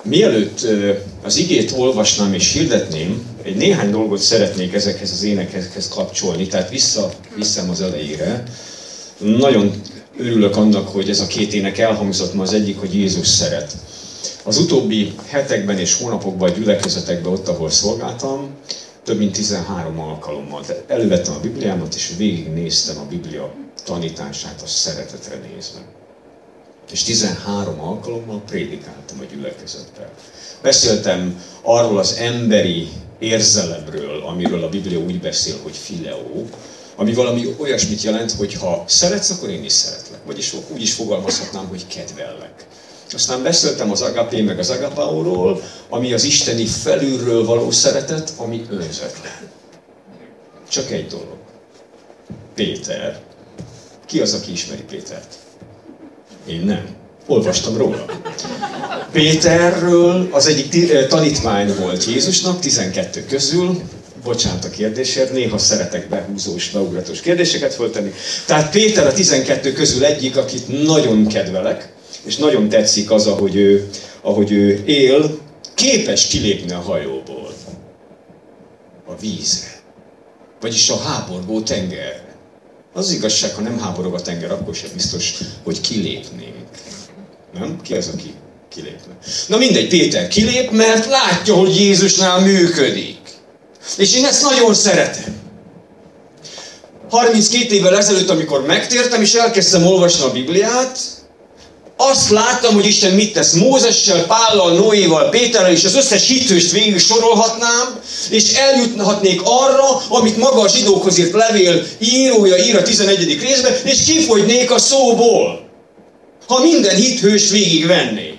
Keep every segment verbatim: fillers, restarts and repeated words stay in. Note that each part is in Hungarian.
Mielőtt az igét olvasnám és hirdetném, egy néhány dolgot szeretnék ezekhez az énekekhez kapcsolni, tehát vissza, visszám az elejére. Nagyon örülök annak, hogy ez a két ének elhangzott ma, az egyik, hogy Jézus szeret. Az utóbbi hetekben és hónapokban a gyülekezetekben, ott, ahol szolgáltam, több mint tizenhárom alkalommal. Tehát elővettem a Bibliámat, és végignéztem a Biblia tanítását a szeretetre nézve. És tizenhárom alkalommal prédikáltam a gyülekezetben. Beszéltem arról az emberi érzelemről, amiről a Biblia úgy beszél, hogy fileo, ami valami olyasmit jelent, hogy ha szeretsz, akkor én is szeretlek. Vagyis úgy is fogalmazhatnám, hogy kedvellek. Aztán beszéltem az agapé meg az agapáóról, ami az isteni felülről való szeretet, ami önzetlen. Csak egy dolog. Péter. Ki az, aki ismeri Pétert? Én nem. Olvastam róla. Péterről az egyik tanítmány volt Jézusnak, tizenkettő közül. Bocsánat a kérdésért, néha szeretek behúzós, beugratos kérdéseket föltenni. Tehát Péter a tizenkettő közül egyik, akit nagyon kedvelek, és nagyon tetszik az, ahogy ő, ahogy ő él, képes kilépni a hajóból. A vízre. Vagyis a háborgó tengerre. Az igazság, ha nem háborog a tenger, akkor sem biztos, hogy kilépnénk. Nem? Ki az, aki kilépne? Na mindegy, Péter kilép, mert látja, hogy Jézusnál működik. És én ezt nagyon szeretem. harminckét évvel ezelőtt, amikor megtértem, és elkezdtem olvasni a Bibliát, azt láttam, hogy Isten mit tesz Mózessel, Pállal, Noéval, Péterrel, és az összes hitőst végig sorolhatnám, és eljuthatnék arra, amit maga a zsidókhoz írt levél írója ír a tizenegyedik részben, és kifogynék a szóból, ha minden hithőst végig vennék.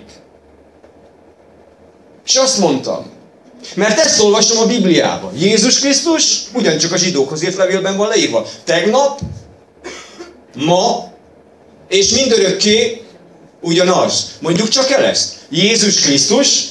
És azt mondtam, mert ezt olvasom a Bibliában. Jézus Krisztus ugyancsak a zsidókhoz írt levélben van leírva. Tegnap, ma, és mindörökké ugyanaz. Mondjuk csak el ezt. Jézus Krisztus.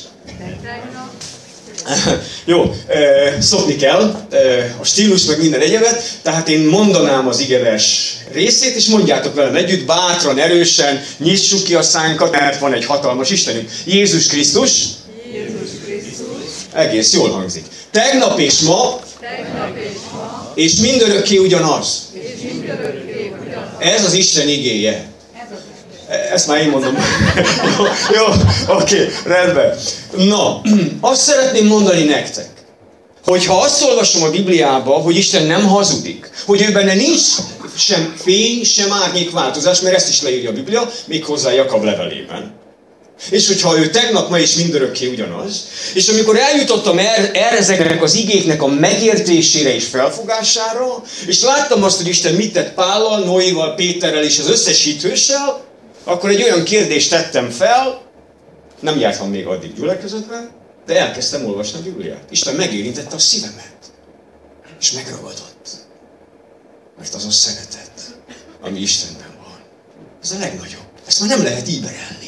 Jó, e, szokni kell, e, a stílus meg minden egyebet, tehát én mondanám az igevers részét, és mondjátok velem együtt, bátran, erősen, nyissuk ki a szánkat, mert van egy hatalmas Istenünk. Jézus Krisztus. Jézus Krisztus. Egész jól hangzik. Tegnap és ma, Tegnap és ma, és mindörökké ugyanaz. és mindörökké ugyanaz. Ez az Isten igéje. Ez az Ezt már én mondom. jó, jó, oké, rendben. Na, azt szeretném mondani nektek, hogy ha azt olvasom a Bibliába, hogy Isten nem hazudik, hogy ő benne nincs sem fény, sem árnyék változás, mert ezt is leírja a Biblia, méghozzá Jakab levelében. És hogyha ő tegnap, ma és mindörökké ugyanaz, és amikor eljutottam erre, erre ezeknek az igéknek a megértésére és felfogására, és láttam azt, hogy Isten mit tett Pállal, Noéval, Péterrel és az összes hithőssel, akkor egy olyan kérdést tettem fel, nem jártam még addig gyülekezetben, de elkezdtem olvasni a Bibliát. Isten megérintette a szívemet, és megragadott. Mert az a szeretet, ami Istenben van. Ez a legnagyobb. Ezt már nem lehet íberelni.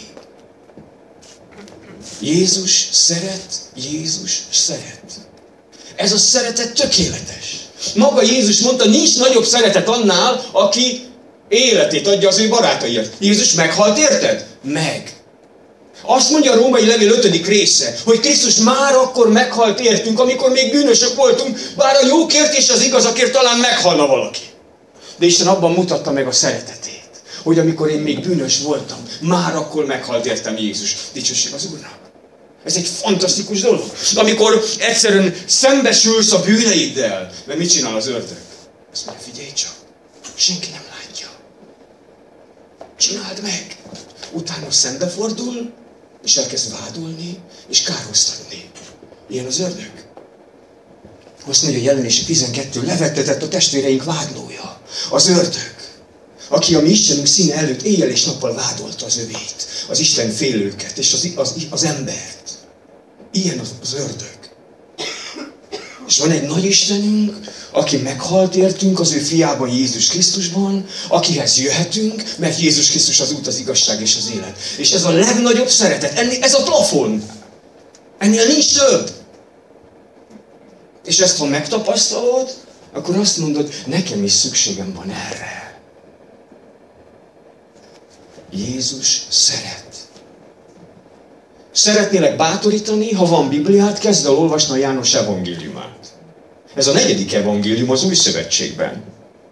Jézus szeret, Jézus szeret. Ez a szeretet tökéletes. Maga Jézus mondta, nincs nagyobb szeretet annál, aki életét adja az ő barátaiért. Jézus meghalt érted? Meg. Azt mondja a római levél ötödik része, hogy Krisztus már akkor meghalt értünk, amikor még bűnösök voltunk, bár a jókért és az igazakért talán meghalna valaki. De Isten abban mutatta meg a szeretetét, hogy amikor én még bűnös voltam, már akkor meghalt értem Jézus. Dicsőség az Úrnak. Ez egy fantasztikus dolog. Amikor egyszerűen szembesülsz a bűneiddel, mert mit csinál az ördög? Azt mondja, figyelj csak, senki nem látja. Csináld meg. Utána szembefordul, és elkezd vádolni, és kárhoztatni. Ilyen az ördög. Azt mondja, Jelenések tizenkettő, levettetett a testvéreink vádlója. Az ördög, aki a mi Istenünk színe előtt éjjel és nappal vádolta az övét, az Isten félőket és az, az, az embert. Ilyen az, az ördög. És van egy nagy Istenünk, aki meghalt értünk az ő fiában, Jézus Krisztusban, akihez jöhetünk, mert Jézus Krisztus az út, az igazság és az élet. És ez a legnagyobb szeretet. Ennél, ez a plafon. Ennél nincs több. És ezt, ha megtapasztalod, akkor azt mondod, nekem is szükségem van erre. Jézus szeret. Szeretnélek bátorítani, ha van Bibliát, kezd el olvasni a János evangéliumát. Ez a negyedik evangélium az Új Szövetségben.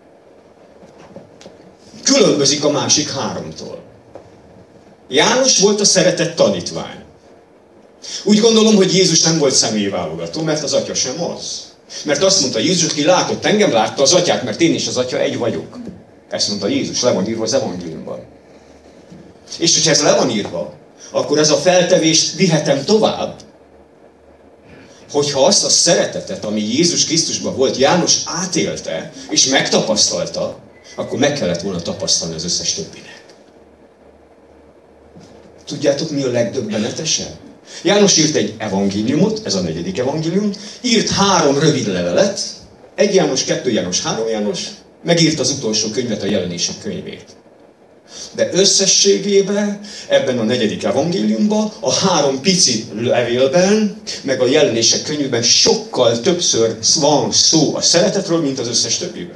Különbözik a másik háromtól. János volt a szeretett tanítvány. Úgy gondolom, hogy Jézus nem volt személyválogató, mert az atya sem az. Mert azt mondta Jézus, aki látott engem, látta az atyát, mert én és az atya egy vagyok. Ezt mondta Jézus, le van írva az evangéliumban. És hogyha ez le van írva, akkor ez a feltevés vihetem tovább. Hogyha azt a szeretetet, ami Jézus Krisztusban volt, János átélte, és megtapasztalta, akkor meg kellett volna tapasztalni az összes többinek. Tudjátok, mi a legdöbbenetesebb? János írt egy evangéliumot, ez a negyedik evangélium, írt három rövid levelet, egy János, kettő János, három János, megírt az utolsó könyvet, a Jelenések könyvét. De összességében ebben a negyedik evangéliumban, a három pici levélben, meg a Jelenések könyvében sokkal többször van szó a szeretetről, mint az összes többiben.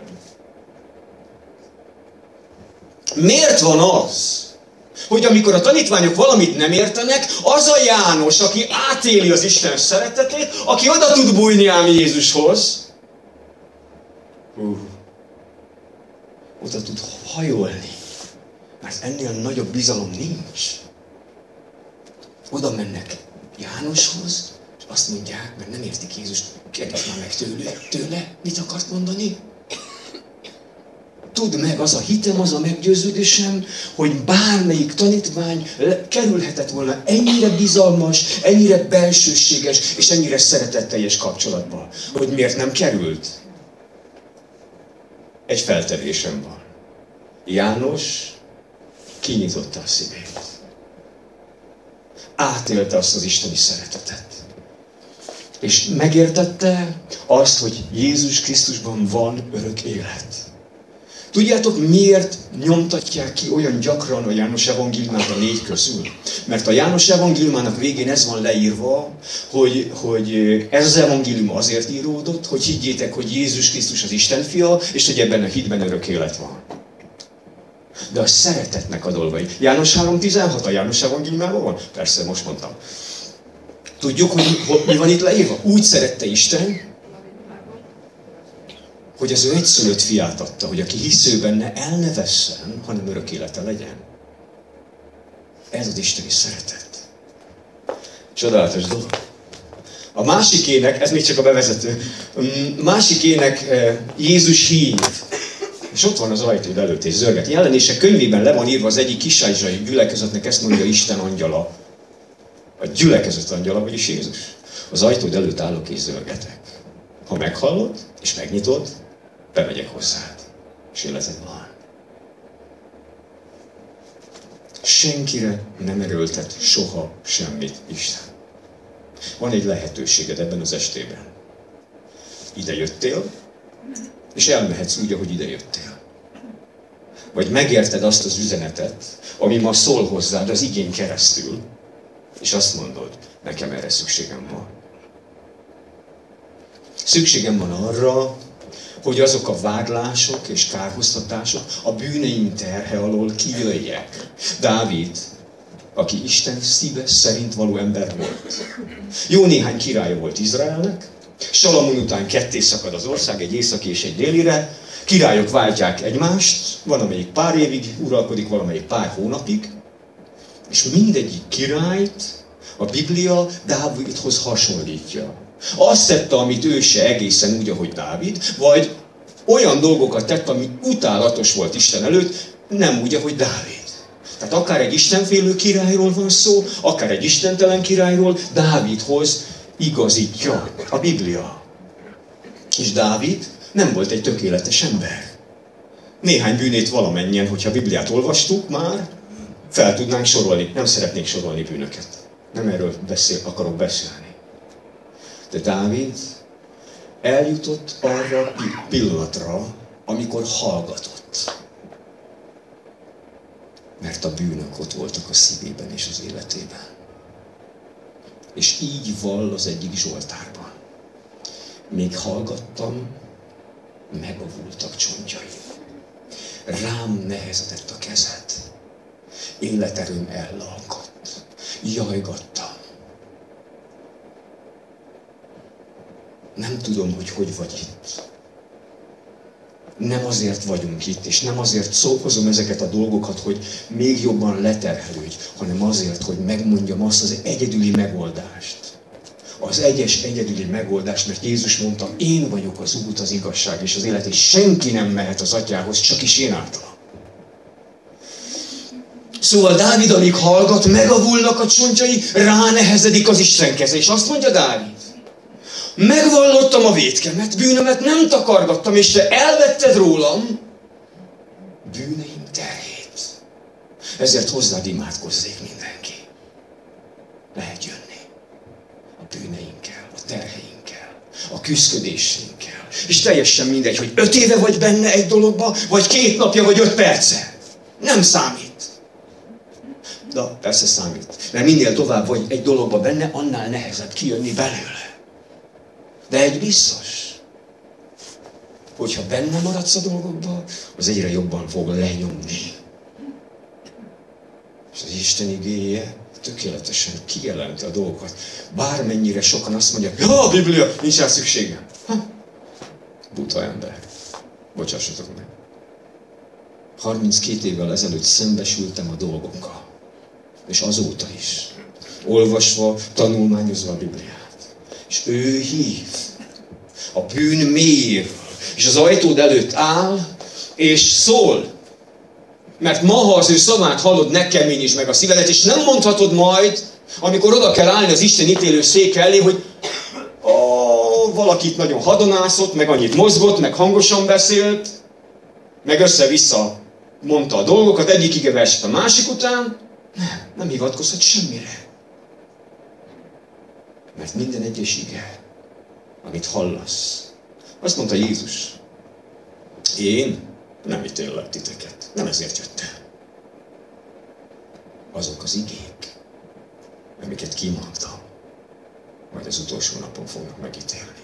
Miért van az, hogy amikor a tanítványok valamit nem értenek, az a János, aki átéli az Isten szeretetét, aki oda tud bújni ám Jézushoz, uh, oda tud hajolni, mert ennél nagyobb bizalom nincs. Oda mennek Jánoshoz, és azt mondják, mert nem értik Jézust, kérdezik már meg tőle, tőle, mit akart mondani? Tudd meg, az a hitem, az a meggyőződésem, hogy bármelyik tanítvány kerülhetett volna ennyire bizalmas, ennyire belsőséges és ennyire szeretetteljes kapcsolatba. Hogy miért nem került? Egy feltevésem van. János kinyitotta a szívét. Átélte azt az isteni szeretetet. És megértette azt, hogy Jézus Krisztusban van örök élet. Tudjátok, miért nyomtatják ki olyan gyakran a János evangéliumát a négy közül? Mert a János evangéliumának végén ez van leírva, hogy, hogy ez az evangélium azért íródott, hogy higgyétek, hogy Jézus Krisztus az Isten fia, és hogy ebben a hitben örök élet van. De a szeretetnek a dolgai. János három tizenhat a János evangéliumában van? Persze, most mondtam. Tudjuk, hogy mi van itt leírva? Úgy szerette Isten, hogy az ő egyszülött fiát adta, hogy aki hisz ő benne, el ne vesszen, hanem örök élete legyen. Ez az isteni szeretet. Csodálatos dolog. A másik ének, ez még csak a bevezető, másik ének Jézus hív. És ott van az ajtód előtt és zörget. Jelenések könyvében le van írva az egyik kisázsai gyülekezetnek, ezt mondja Isten angyala. A gyülekezet angyala, vagyis Jézus. Az ajtód előtt állok és zörgetek. Ha meghallod és megnyitod, bemegyek hozzád, és életed van. Senkire nem erőltet soha semmit Isten. Van egy lehetőséged ebben az estében. Ide jöttél, és elmehetsz úgy, ahogy ide jöttél. Vagy megérted azt az üzenetet, ami ma szól hozzád az igény keresztül, és azt mondod, nekem erre szükségem van. Szükségem van arra, hogy azok a vádlások és kárhoztatások a bűneim terhe alól kijöjjek. Dávid, aki Isten szíve szerint való ember volt. Jó néhány királya volt Izraelnek, Salamon után ketté szakad az ország, egy északi és egy délire, királyok váltják egymást, van amelyik pár évig uralkodik, valamelyik pár hónapig, és mindegyik királyt a Biblia Dávidhoz hasonlítja. Azt tette, amit ő se egészen úgy, ahogy Dávid, vagy olyan dolgokat tett, ami utálatos volt Isten előtt, nem úgy, ahogy Dávid. Tehát akár egy istenfélő királyról van szó, akár egy istentelen királyról, Dávidhoz igazítja a Biblia. És Dávid nem volt egy tökéletes ember. Néhány bűnét valamennyien, hogyha a Bibliát olvastuk már, fel tudnánk sorolni. Nem szeretnék sorolni bűnöket. Nem erről beszél, akarok beszélni. De Dávid eljutott arra a pillanatra, amikor hallgatott. Mert a bűnök ott voltak a szívében és az életében. És így vall az egyik Zsoltárban. Még hallgattam, megavultak csontjaim. Rám nehezedett a kezed. Életerőm ellalkadt. Jajgattam. Nem tudom, hogy hogy vagy itt. Nem azért vagyunk itt, és nem azért szókozom ezeket a dolgokat, hogy még jobban leterhelődj, hanem azért, hogy megmondjam azt az egyedüli megoldást. Az egyes egyedüli megoldást, mert Jézus mondta, én vagyok az út, az igazság és az élet, és senki nem mehet az Atyához, csak is én általam. Szóval Dávid, amíg hallgat, megavulnak a csontjai, ránehezedik az Isten keze, és azt mondja Dávid, megvallottam a vétkemet, bűnömet nem takargattam, és te elvetted rólam bűneim terhét. Ezért hozzád imádkozzék mindenki. Lehet jönni a bűneinkkel, a terheinkkel, a küszködéseinkkel. És teljesen mindegy, hogy öt éve vagy benne egy dologba, vagy két napja, vagy öt perce. Nem számít. De persze számít. Mert minél tovább vagy egy dologba benne, annál nehezebb kijönni belőle. De egy biztos, hogyha benne maradsz a dolgokba, az egyre jobban fog lenyomni. És az Isten igéje tökéletesen kijelenti a dolgokat. Bármennyire sokan azt mondják, ja, a Biblia, nincs rá szükségem. Ha? Buta ember. Bocsássatok meg. harminckét évvel ezelőtt szembesültem a dolgokkal. És azóta is. Olvasva, tanulmányozva a Bibliát. És ő hív a bűn mélyéről. És az ajtód előtt áll, és szól. Mert ma, ha az ő szavát hallod, ne keményítsd meg a szívedet, és nem mondhatod majd, amikor oda kell állni az Isten ítélő széke elé, hogy ó, valakit nagyon hadonászott, meg annyit mozgott, meg hangosan beszélt, meg össze-vissza mondta a dolgokat, egyik igeverset a másik után. Nem, nem hivatkozhat semmire. Mert minden egyes ige, amit hallasz, azt mondta Jézus, én nem ítélek titeket, nem ezért jöttem. Azok az igék, amiket kimondtam, majd az utolsó napon fognak megítélni.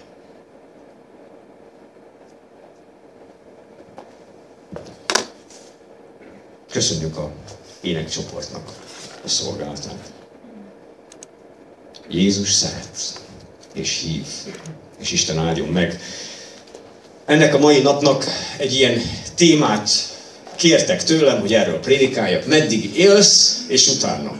Köszönjük a énekcsoportnak a szolgálatát. Jézus szeret, és hív, és Isten áldjon meg. Ennek a mai napnak egy ilyen témát kértek tőlem, hogy erről prédikáljak, meddig élsz, és utána.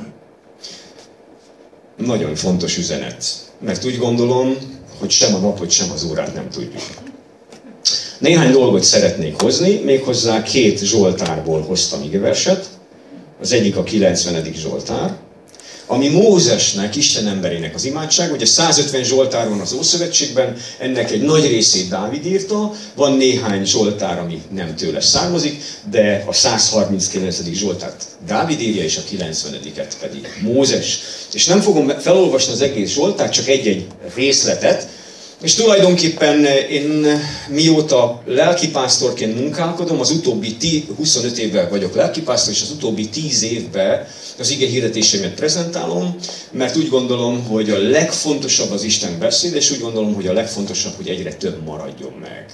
Nagyon fontos üzenet, mert úgy gondolom, hogy sem a napot, sem az órát nem tudjuk. Néhány dolgot szeretnék hozni, méghozzá két Zsoltárból hoztam igeverset. Az egyik a kilencvenedik Zsoltár, ami Mózesnek, Isten emberének az imádság, ugye százötven Zsoltár van az Ószövetségben, ennek egy nagy részét Dávid írta, van néhány Zsoltár, ami nem tőle származik, de a százharminckilencedik Zsoltárt Dávid írja, és a kilencvenediket pedig Mózes. És nem fogom felolvasni az egész Zsoltárt, csak egy-egy részletet, és tulajdonképpen én mióta lelkipásztorként munkálkodom, az utóbbi huszonöt évvel vagyok lelkipásztor, és az utóbbi tíz évben az ige hirdetésemet prezentálom, mert úgy gondolom, hogy a legfontosabb az Isten beszéd, és úgy gondolom, hogy a legfontosabb, hogy egyre több maradjon meg.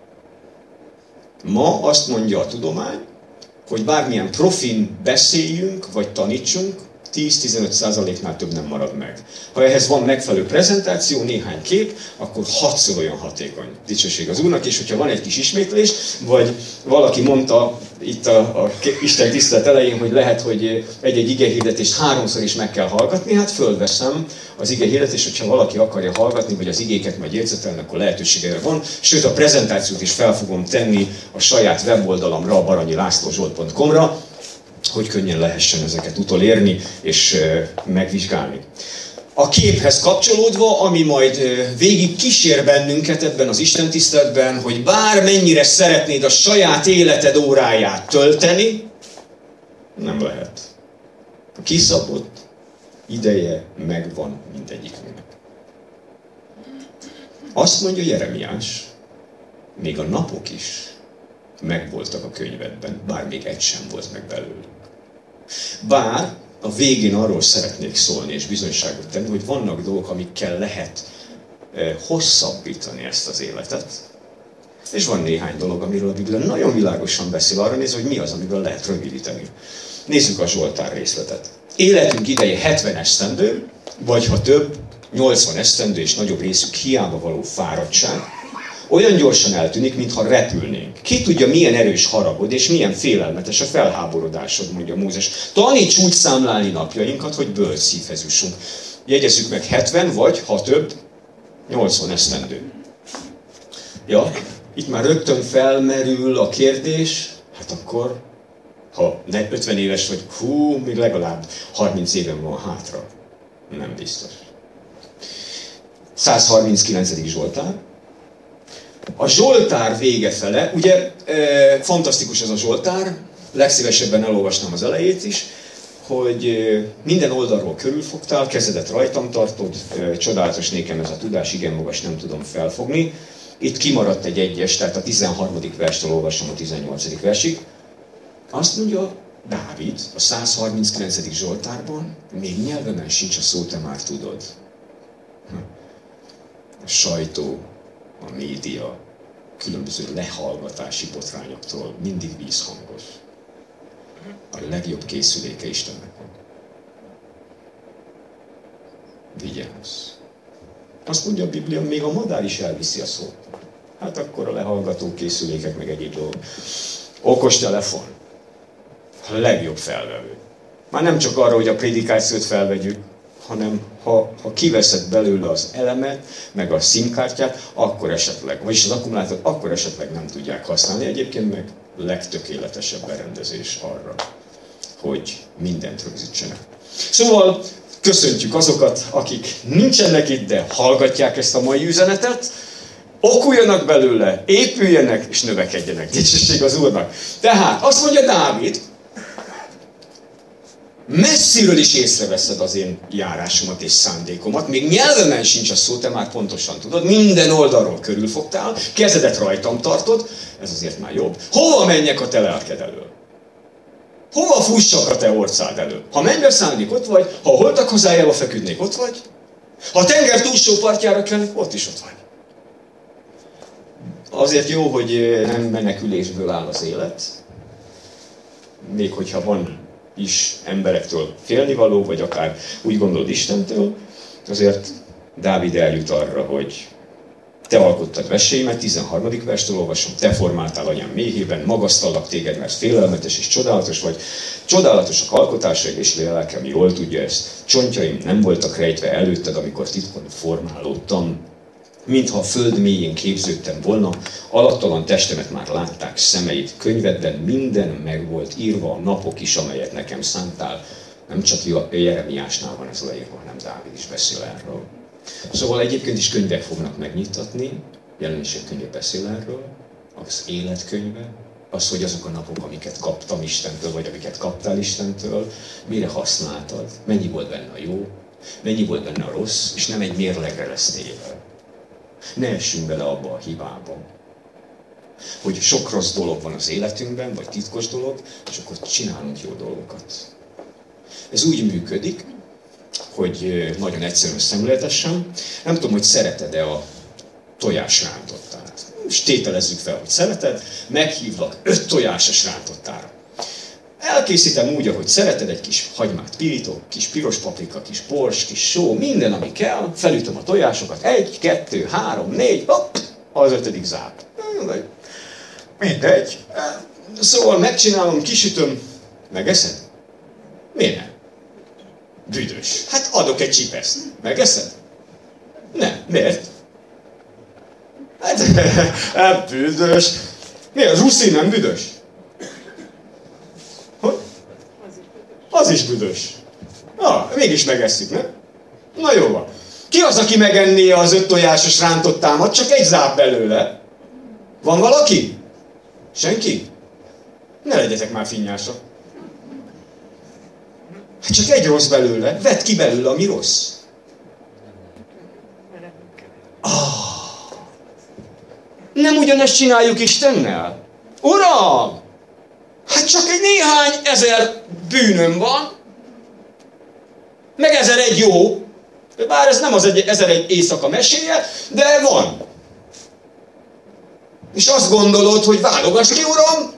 Ma azt mondja a tudomány, hogy bármilyen profin beszéljünk, vagy tanítsunk, tíz-tizenöt százaléknál több nem marad meg. Ha ehhez van megfelelő prezentáció, néhány kép, akkor hatszor olyan hatékony. Dicsőség az Úrnak, és hogyha van egy kis ismétlés, vagy valaki mondta itt a, a Isten tisztelet elején, hogy lehet, hogy egy-egy igehirdetést háromszor is meg kell hallgatni, hát fölveszem az igehirdetést, hogyha valaki akarja hallgatni, vagy az igéket majd jegyzetelni, akkor lehetőségére van. Sőt, a prezentációt is fel fogom tenni a saját weboldalamra, a baranyi lászló zsolt pont com-ra, hogy könnyen lehessen ezeket utolérni és megvizsgálni. A képhez kapcsolódva, ami majd végig kísér bennünket ebben az istentiszteletben, hogy bármennyire szeretnéd a saját életed óráját tölteni, nem lehet. A kiszabott ideje megvan mindegyiknek. Azt mondja Jeremiás, még a napok is megvoltak a könyvedben, bár még egy sem volt meg belőlük. Bár a végén arról szeretnék szólni és bizonyságot tenni, hogy vannak dolgok, amikkel lehet eh, hosszabbítani ezt az életet. És van néhány dolog, amiről a Biblia nagyon világosan beszél, arra néz, hogy mi az, amiből lehet rövidíteni. Nézzük a Zsoltár részletet. Életünk ideje hetven esztendő, vagy ha több, nyolcvan esztendő és nagyobb részük hiába való fáradtság, olyan gyorsan eltűnik, mintha repülnénk. Ki tudja, milyen erős haragod, és milyen félelmetes a felháborodásod, mondja Mózes. Taníts úgy számlálni napjainkat, hogy bölcs szívhez jussunk. Jegyezzük meg hetven, vagy, ha több, nyolcvan esztendő. Ja, itt már rögtön felmerül a kérdés, hát akkor, ha ötven éves vagy, hú, még legalább harminc éven van hátra. Nem biztos. száz harminckilencedik Zsoltár. A Zsoltár vége fele, ugye e, fantasztikus ez a Zsoltár, legszívesebben elolvasnám az elejét is, hogy e, minden oldalról körülfogtál, kezedet rajtam tartod, e, csodálatos nékem ez a tudás, igen magas, nem tudom felfogni. Itt kimaradt egy egyes, tehát a tizenharmadik verstől olvasom a tizennyolcadik versig. Azt mondja Dávid a száz harminckilencedik Zsoltárban, még nyelvemen sincs a szó, te már tudod. A sajtó, a média, különböző lehallgatási botrányoktól mindig vízhangos. A legjobb készüléke Istennek van. Vigyázz! Azt mondja a Biblia, még a madár is elviszi a szót. Hát akkor a lehallgató készülékek, meg egyéb dolgok. Okos telefon. A legjobb felvevő. Már nem csak arra, hogy a prédikációt felvegyük, hanem ha, ha kiveszed belőle az elemet, meg a SIM-kártyát, akkor esetleg, vagyis az akkumulátort, akkor esetleg nem tudják használni. Egyébként meg legtökéletesebb berendezés arra, hogy mindent rögzítsenek. Szóval köszöntjük azokat, akik nincsenek itt, de hallgatják ezt a mai üzenetet, okuljanak belőle, épüljenek és növekedjenek. Dicsőség az Úrnak. Tehát azt mondja Dávid, messziről is észreveszed az én járásomat és szándékomat, még nyelvemen sincs a szó, te már pontosan tudod, minden oldalról körülfogtál, kezedet rajtam tartod, ez azért már jobb. Hova menjek a te lelked elől? Hova fussak a te orcád elől? Ha mennybe szállnék, ott vagy, ha a holtak hazájába feküdnék, ott vagy, ha a tenger túlsó partjára kelnék, ott is ott vagy. Azért jó, hogy nem menekülésből áll az élet, még hogyha van is emberektől félnivaló, vagy akár úgy gondolod Istentől, azért Dávid eljut arra, hogy te alkottad veséimet, tizenharmadik verstől olvasom, te formáltál anyám méhében, magasztallak téged, mert félelmetes és csodálatos vagy. Csodálatosak alkotásaid, és lelkem jól tudja ezt. Csontjaim nem voltak rejtve előtted, amikor titkon formálódtam. Mintha a föld mélyén képződtem volna, alattalan testemet már látták szemeid. Könyvedben minden meg volt írva, a napok is, amelyet nekem szántál. Nem csak Jeremiásnál van ez leírva, hanem Dávid is beszél erről. Szóval egyébként is könyvek fognak megnyitatni, jelenések könyve beszél erről, az életkönyve, az, hogy azok a napok, amiket kaptam Istentől, vagy amiket kaptál Istentől, mire használtad, mennyi volt benne a jó, mennyi volt benne a rossz, és nem egy mérlegre lesz téve. Ne essünk bele abba a hibába, hogy sok rossz dolog van az életünkben, vagy titkos dolog, és akkor csinálunk jó dolgokat. Ez úgy működik, hogy nagyon egyszerűen szemléletesen, nem tudom, hogy szereted-e a tojásrántottát. És tételezzük fel, hogy szereted, meghívlak öt tojásos rántottára. Elkészítem úgy, ahogy szereted, egy kis hagymát pirítok, kis piros paprika, kis bors, kis só, minden, ami kell, felütöm a tojásokat, egy, kettő, három, négy, hopp, az ötödik záp. Mindegy. Szóval megcsinálom, kisütöm, megeszed? Miért nem? Büdös. Hát adok egy csipeszt. Megeszed? Nem. Miért? Hát, hát büdös. Mi a ruszi nem büdös? Hogy? Az is büdös. Ah, mégis megesszük, nem? Na jó van. Ki az, aki megenné az öt tojásos rántottámat? Csak egy záp belőle. Van valaki? Senki? Ne legyetek már finnyások. Hát csak egy rossz belőle. Vedd ki belőle, ami rossz. Ah, nem ugyanezt csináljuk Istennel? Uram! Hát csak egy néhány ezer bűnöm van, meg ezer egy jó, bár ez nem az egy, ezer egy éjszaka meséje, de van. És azt gondolod, hogy válogass ki, Uram?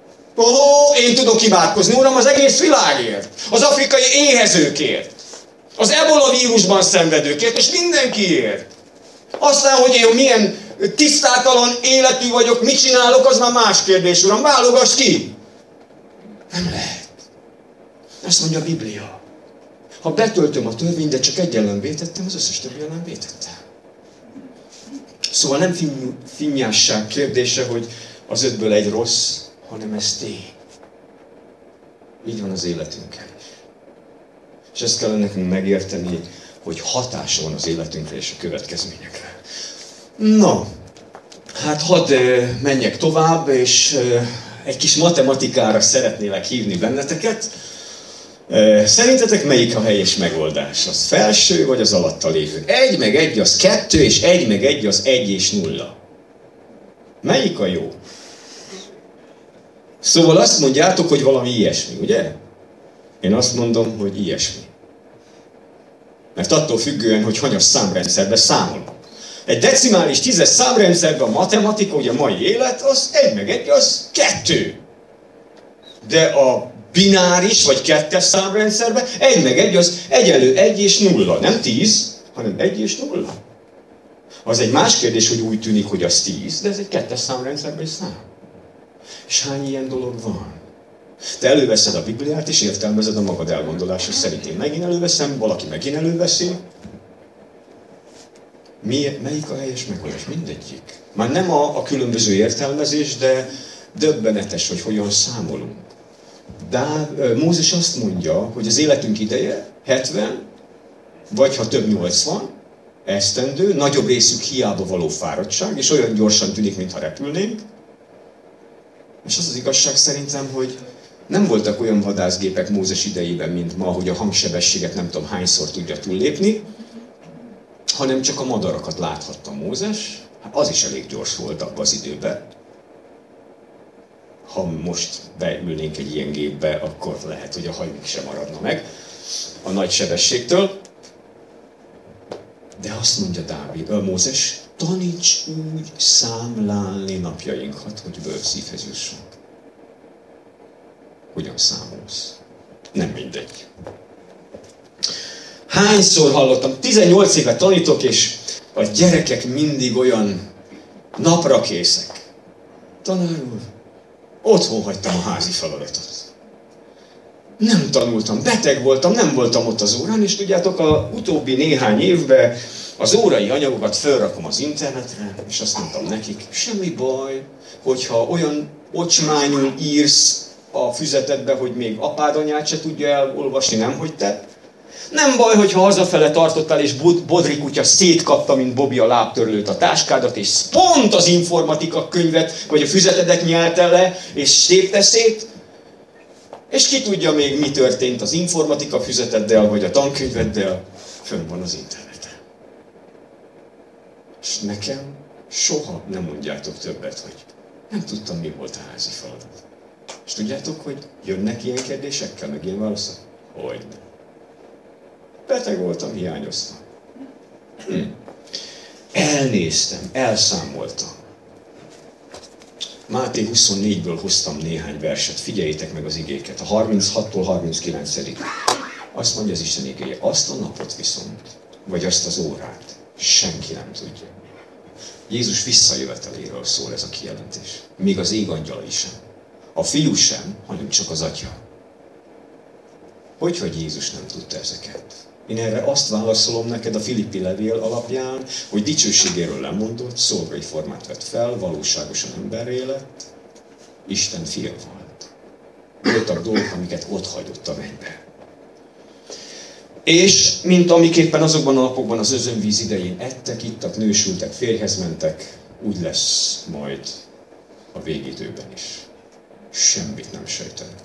Ó, én tudok imádkozni, Uram, az egész világért, az afrikai éhezőkért, Az ebola vírusban szenvedőkért, és mindenkiért. Aztán, hogy én milyen tisztátalan életű vagyok, mit csinálok, az már más kérdés, uram, válogass ki. Nem lehet. Ezt mondja a Biblia. Ha betöltöm a törvényt, de csak egy ellen vétettem, az összes többi ellen vétettem. Szóval nem finny- finnyásság kérdése, hogy az ötből egy rossz, hanem ez tény. Így van az életünkkel is. És ezt kellene nekünk megérteni, hogy hatása van az életünkre és a következményekre. Na, hát hadd menjek tovább, és egy kis matematikára szeretnélek hívni benneteket. Szerintetek melyik a helyes megoldás? Az felső vagy az alatta lévő? Egy meg egy az kettő, és egy meg egy az egy és nulla. Melyik a jó? Szóval azt mondjátok, hogy valami ilyesmi, ugye? Én azt mondom, hogy ilyesmi. Mert attól függően, hogy hanyas számrendszerben számolunk. Egy decimális tízes számrendszerben a matematika, ugye a mai élet, az egy meg egy, az kettő. De a bináris vagy kettes számrendszerben egy meg egy az egyenlő egy és nulla. Nem tíz, hanem egy és nulla. Az egy más kérdés, hogy úgy tűnik, hogy az tíz, de ez egy kettes számrendszerben is szám. És hány ilyen dolog van? Te előveszed a Bibliát és értelmezed a magad elgondolása szerint. Én megint előveszem, valaki megint előveszi. Mi, melyik a helyes megoldás? Mindegyik. Már nem a, a különböző értelmezés, de döbbenetes, hogy hogyan számolunk. De Mózes azt mondja, hogy az életünk ideje hetven, vagy ha több nyolcvan, esztendő, nagyobb részük hiába való fáradtság, és olyan gyorsan tűnik, mintha repülnénk. És az az igazság szerintem, hogy nem voltak olyan vadászgépek Mózes idejében, mint ma, hogy a hangsebességet nem tudom hányszor tudja túllépni, hanem csak a madarakat láthatta Mózes. Hát az is elég gyors volt abban az időben. Ha most beülnénk egy ilyen gépbe, akkor lehet, hogy a hajunk sem maradna meg a nagy sebességtől. De azt mondja Dávid, a Mózes, taníts úgy számlálni napjainkat, hogy bölcs szívhez jussunk. Hogyan számolsz? Nem mindegy. Hányszor hallottam, tizennyolc éve tanítok, és a gyerekek mindig olyan napra készek. Tanár úr, otthon hagytam a házi feladatot. Nem tanultam, beteg voltam, nem voltam ott az órán, és tudjátok, a utóbbi néhány évben az órai anyagokat felrakom az internetre, és azt mondtam nekik, semmi baj, hogyha olyan ocsmányul írsz a füzetedbe, hogy még apád anyád se tudja elolvasni, nem hogy te. Nem baj, hogyha hazafele tartottál, és Bodri kutya szétkapta, mint Bobby a lábtörlőt a táskádat, és pont az informatika könyvet, vagy a füzetedet nyelte le, és tépte szét. És ki tudja még, mi történt az informatika füzeteddel, vagy a tankönyveddel, fönn van az interneten. És nekem soha nem mondjátok többet, hogy nem tudtam, mi volt a házi feladat. És tudjátok, hogy jönnek ilyen kérdésekkel, meg ilyen válaszok? Hogyne. Beteg voltam, hiányoztam. Hm. Elnéztem, elszámoltam. Máté huszonnégyből hoztam néhány verset, figyeljétek meg az igéket, a harminchattól harminckilencig. Azt mondja az Isten igéje, azt a napot viszont, vagy azt az órát, senki nem tudja. Jézus visszajöveteléről szól ez a kijelentés. Még az ég angyalai sem. A fiú sem, hanem csak az atya. Hogyhogy Jézus nem tudta ezeket? Én erre azt válaszolom neked a Filippi levél alapján, hogy dicsőségéről lemondott, szolgai formát vett fel, valóságosan emberré lett, Isten fia volt. Voltak dolgok, amiket ott hagyott a mennybe. És, mint amiképpen azokban a napokban az özönvíz idején ettek, ittak, nősültek, férjhez mentek, úgy lesz majd a végidőben is. Semmit nem sejtenek.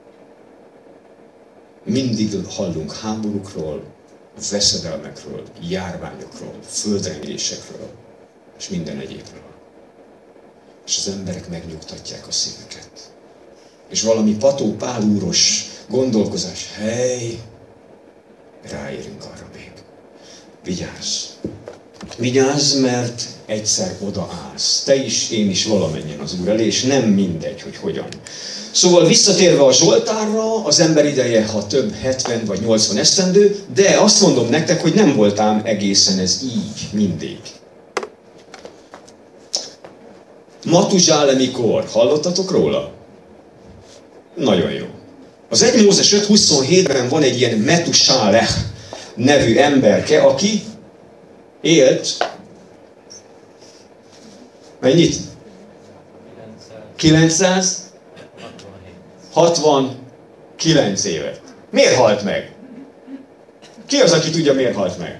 Mindig hallunk háborúkról, veszedelmekről, járványokról, földrengésekről, és minden egyébről. És az emberek megnyugtatják a szívüket. És valami Pató Pál úros gondolkozás, hely, ráérünk arra még. Vigyázz! Vigyázz, mert egyszer odaállsz. Te is, én is valamennyien az Úr elé, és nem mindegy, hogy hogyan. Szóval visszatérve a Zsoltárra, az ember ideje, ha több hetven vagy nyolcvan esztendő, de azt mondom nektek, hogy nem voltám egészen ez így mindig. Matuzsále mikor? Hallottatok róla? Nagyon jó. Az egy Mózes öt huszonhétben van egy ilyen Metusáleh nevű emberke, aki élt mennyit? kilencszázhatvankilenc évet. Miért halt meg? Ki az, aki tudja, miért halt meg?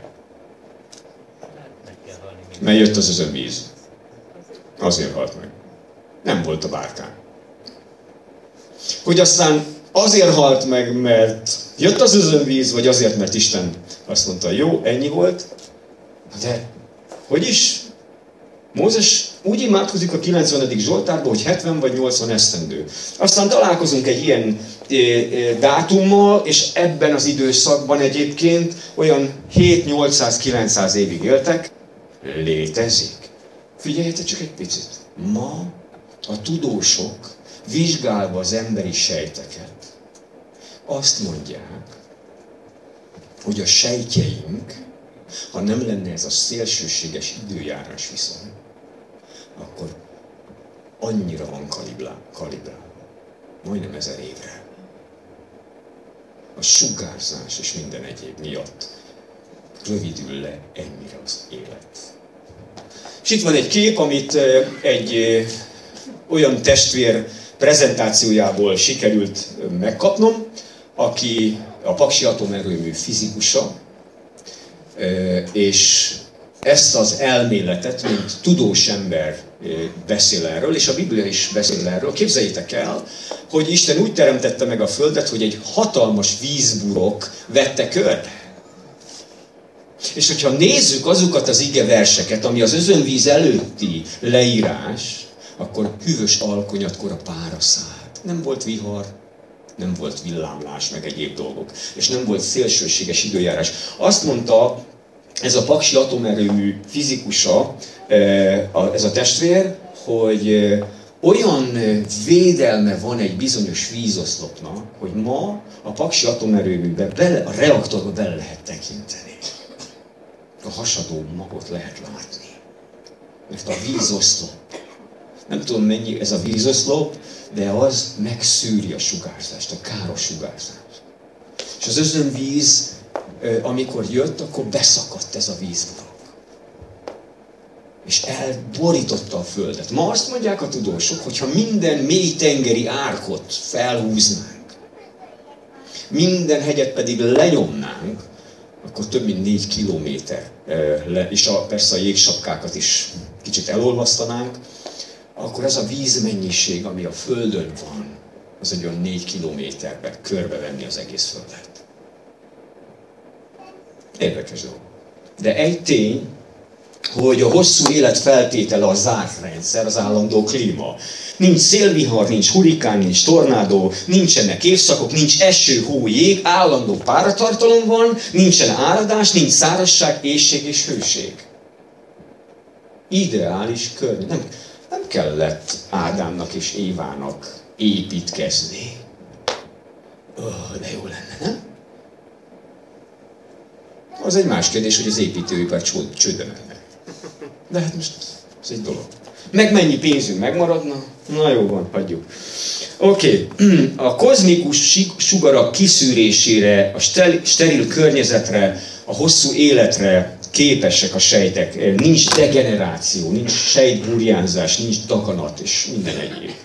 Mert jött az özönvíz. Azért halt meg. Nem volt a bárkán. Hogy aztán azért halt meg, mert jött az özönvíz, vagy azért, mert Isten azt mondta, jó, ennyi volt, de hogy is? Mózes úgy imádkozik a kilencvenedik Zsoltárban, hogy hetven vagy nyolcvan esztendő. Aztán találkozunk egy ilyen e, e, dátummal, és ebben az időszakban egyébként olyan hét-nyolcszáz-kilencszáz évig éltek. Létezik. Figyeljetek csak egy picit. Ma a tudósok, vizsgálva az emberi sejteket, azt mondják, hogy a sejtjeink, ha nem lenne ez a szélsőséges időjárás viszony, akkor annyira van kalibrálva, majdnem ezer évre. A sugárzás és minden egyéb miatt rövidül le ennyire az élet. És itt van egy kép, amit egy olyan testvér prezentációjából sikerült megkapnom, aki a Paksi Atomerőmű fizikusa, és ezt az elméletet, mint tudós ember beszél erről, és a Biblia is beszél erről. Képzeljétek el, hogy Isten úgy teremtette meg a Földet, hogy egy hatalmas vízburok vette körbe. És hogyha nézzük azokat az igeverseket, ami az özönvíz előtti leírás, akkor hűvös alkonyatkor a pára szállt. Nem volt vihar, nem volt villámlás, meg egyéb dolgok. És nem volt szélsőséges időjárás. Azt mondta ez a Paksi Atomerőmű fizikusa, ez a testvér, hogy olyan védelme van egy bizonyos vízoszlopnak, hogy ma a Paksi Atomerőműbe, bele, a reaktorba bele lehet tekinteni. A hasadó magot lehet látni. Mert a vízoszlop, nem tudom mennyi ez a vízoszlop, de az megszűri a sugárzást, a káros sugárzást. És az özönvíz, amikor jött, akkor beszakadt ez a vízburok. És elborította a Földet. Ma azt mondják a tudósok, hogyha minden mélytengeri árkot felhúznánk, minden hegyet pedig lenyomnánk, akkor több mint négy kilométer, és a, persze a jégsapkákat is kicsit elolvasztanánk, akkor ez a vízmennyiség, ami a Földön van, az egy olyan négy kilométerbe körbevenni az egész Földet. Érdekes dolog. De egy tény, hogy a hosszú élet feltétele a zárt rendszer, az állandó klíma. Nincs szélvihar, nincs hurikán, nincs tornádó, nincsenek évszakok, nincs eső, hó, jég, állandó páratartalom van, nincsen áradás, nincs szárazság, éhség és hőség. Ideális környezet. Nem, nem kellett Ádámnak és Évának építkezni. Oh, de jó lenne, nem? Az egy más kérdés, hogy az építőipar csődbe menne. De hát most ez egy dolog. Meg mennyi pénzünk megmaradna? Na jó van, hagyjuk. Oké, okay. A kozmikus sugarak kiszűrésére, a steril környezetre, a hosszú életre képesek a sejtek. Nincs degeneráció, nincs sejtburjánzás, nincs daganat és minden egyéb.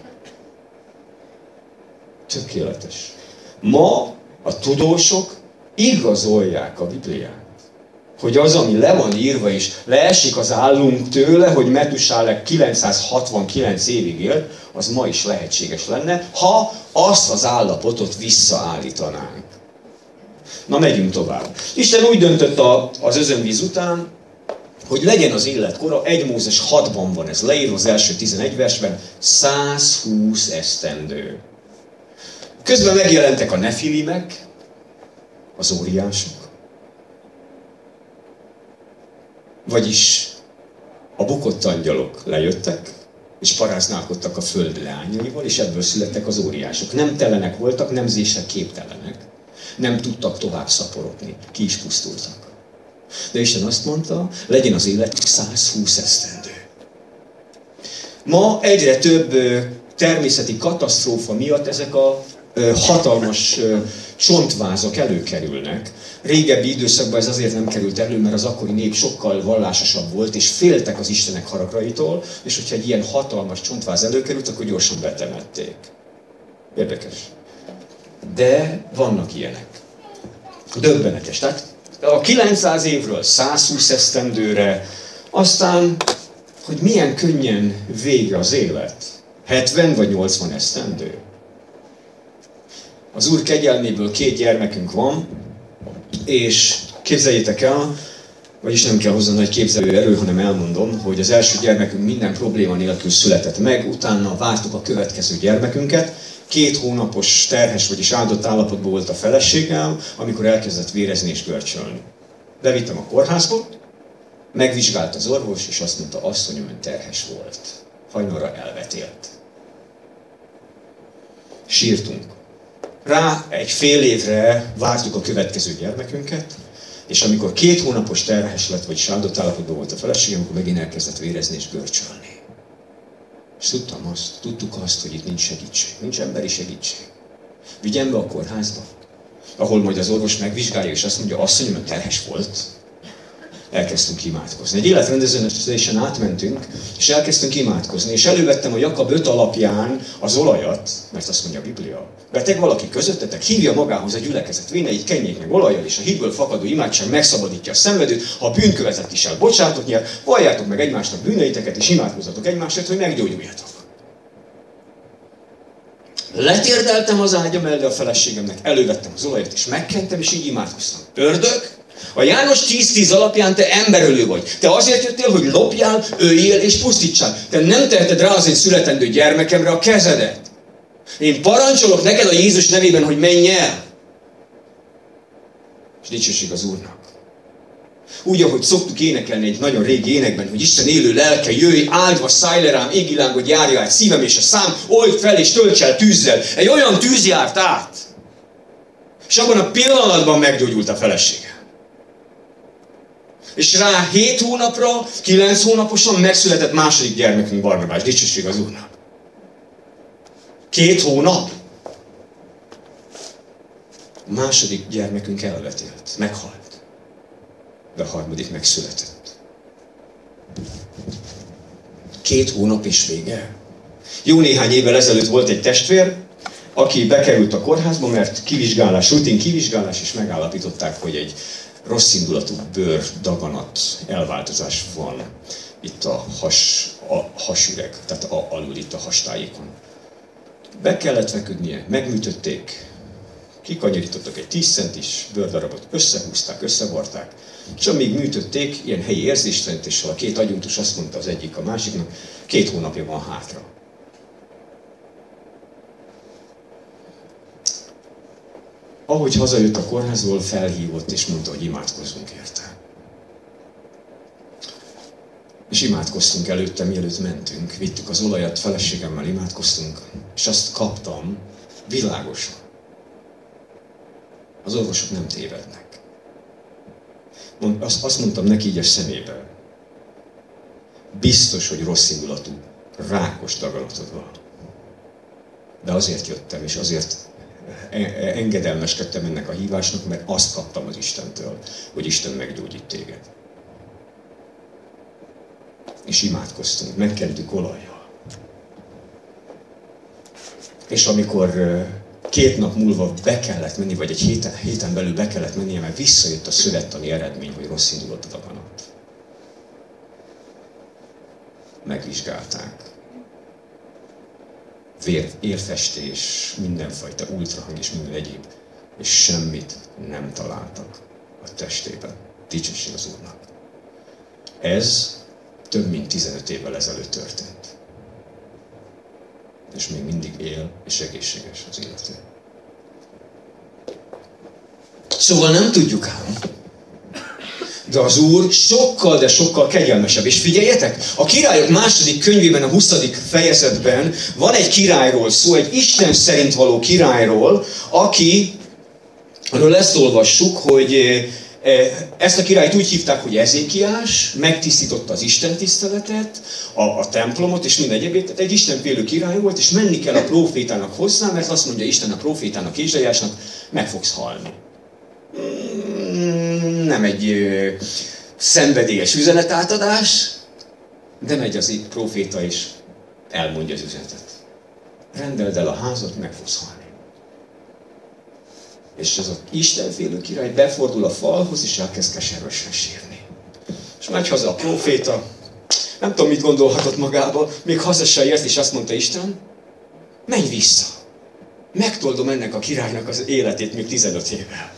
Tökéletes. Ma a tudósok igazolják a Bibliát, hogy az, ami le van írva és leesik az állunk tőle, hogy Metusálek kilencszázhatvankilenc évig élt, az ma is lehetséges lenne, ha azt az állapotot visszaállítanánk. Na, megyünk tovább. Isten úgy döntött a, az özönvíz után, hogy legyen az életkora, egy Mózes hatban van ez leírva az első tizenegy versben, százhúsz esztendő. Közben megjelentek a nefilimek, az óriások. Vagyis A bukott angyalok lejöttek, és paráználkodtak a föld leányaival, és ebből születtek az óriások. Nem telenek voltak, nemzésre képtelenek. Nem tudtak tovább szaporodni, ki is pusztultak. De Isten azt mondta, legyen az életük száz húsz esztendő. Ma egyre több természeti katasztrófa miatt ezek a hatalmas csontvázak előkerülnek. Régebbi időszakban ez azért nem került elő, mert az akkori nép sokkal vallásosabb volt, és féltek az istenek haragraitól, és hogyha egy ilyen hatalmas csontváz előkerült, akkor gyorsan betemették. Érdekes. De vannak ilyenek. Döbbenetes. Tehát a kilencszáz évről száz húsz esztendőre, aztán, hogy milyen könnyen vége az élet. hetven vagy nyolcvan esztendő. Az Úr kegyelméből két gyermekünk van, és képzeljétek el, vagyis nem kell hozzá nagy képzelőerő, hanem elmondom, hogy az első gyermekünk minden probléma nélkül született meg, utána vártuk a következő gyermekünket. Két hónapos terhes, vagyis áldott állapotban volt a feleségem, amikor elkezdett vérezni és görcsölni. Bevittem a kórházba, megvizsgált az orvos, és azt mondta, asszonyom, ön terhes volt. Hajnalra elvetélt. Sírtunk. Rá egy fél évre vártuk a következő gyermekünket, és amikor két hónapos terhes lett, vagyis áldott állapotban volt a feleségem, akkor megint elkezdett vérezni és görcsölni. És tudtam azt, tudtuk azt, hogy itt nincs segítség, nincs emberi segítség. Vigyem be a kórházba, ahol majd az orvos megvizsgálja, és azt mondja, asszonyom, ön terhes volt. Elkezdtünk imádkozni. Egy életrendezésen átmentünk, és elkezdtünk imádkozni, és elővettem a Jakab öt alapján az olajat, mert azt mondja a Biblia. Beteg valaki közöttetek, hívja magához egy gyülekezet véneit, kenjék meg olajjal, és a hitből fakadó imádság megszabadítja a szenvedőt, ha a bűnkövetet is el bocsátot nyer, valljátok meg egymásnak bűneiteket, és imádkozzatok egymásért, hogy meggyógyuljatok. Letérdeltem az ágya mellé a feleségemnek, elővettem az olajat, és megkentem, és így imádkoztam. Ördög, a János tíz tíz alapján te emberölő vagy. Te azért jöttél, hogy lopjál, öljél és pusztítsál. Te nem teheted rá az én születendő gyermekemre a kezedet. Én parancsolok neked a Jézus nevében, hogy menj el. És dicsőség az Úrnak. Úgy, ahogy szoktuk énekelni egy nagyon régi énekben, hogy Isten élő lelke, jöjj, áldva szállj le rám, égi lángot járja át szívem és a szám, old fel és tölts el tűzzel. Egy olyan tűz járt át. És abban a pillanatban meggyógyult a felesége. És rá hét hónapra, kilenc hónaposan megszületett második gyermekünk, Barnabás. Dicsőség az Úrnak. Két hónap. A második gyermekünk elvetélt, meghalt. De a harmadik megszületett. Két hónap és vége. Jó néhány évvel ezelőtt volt egy testvér, aki bekerült a kórházba, mert kivizsgálás, rutin kivizsgálás, és megállapították, hogy egy rossz indulatú bőr, daganat, elváltozás van itt a, has, a hasüreg, tehát a, alul itt a hastájékon. Be kellett feküdnie, megműtötték, kikanyarítottak egy tíz centis bőrdarabot, összehúzták, összevarták, és amíg műtötték, ilyen helyi érzéstelenítéssel a két agyuntus azt mondta az egyik a másiknak, két hónapja van hátra. Ahogy hazajött a kórházból, felhívott és mondta, hogy imádkozzunk érte. És imádkoztunk előtte, mielőtt mentünk. Vittük az olajat, feleségemmel imádkoztunk, és azt kaptam világosan. Az orvosok nem tévednek. Azt mondtam neki így a szemébe. Biztos, hogy rossz indulatú, rákos daganatod van. De azért jöttem, és azért engedelmeskedtem ennek a hívásnak, mert azt kaptam az Istentől, hogy Isten meggyógyít téged. És imádkoztunk, megkentük olajjal. És amikor két nap múlva be kellett menni, vagy egy héten, héten belül be kellett mennie, mert visszajött a szövettani eredmény, hogy rossz indult a daganat. Megvizsgálták. Vér, érfestés, mindenfajta ultrahang és minden egyéb, és semmit nem találtak a testében. Dicsőség az Úrnak. Ez több mint tizenöt évvel ezelőtt történt. És még mindig él, és egészséges az illető. Szóval nem tudjuk ám, De az Úr sokkal, de sokkal kegyelmesebb. És figyeljetek, a Királyok második könyvében, a huszadik fejezetben van egy királyról szó, egy Isten szerint való királyról, aki, arról ezt olvassuk, hogy ezt a királyt úgy hívták, hogy Ezékiás, megtisztította az Isten tiszteletet, a, a templomot és minden egyébként, tehát egy istenfélő király volt, és menni kell a prófétának hozzá, mert azt mondja Isten a prófétának, Ézsaiásnak, meg fogsz halni. Nem egy ö, szenvedélyes üzenetátadás, de megy az itt próféta és elmondja az üzenetet. Rendeld el a házat, meg fogsz halni. És ez az istenfélő király befordul a falhoz, és elkezd keservesen sírni. És megy haza a próféta, nem tudom, mit gondolhatott magába, még haza se ért, és azt mondta Isten, menj vissza, megtoldom ennek a királynak az életét még tizenöt évvel.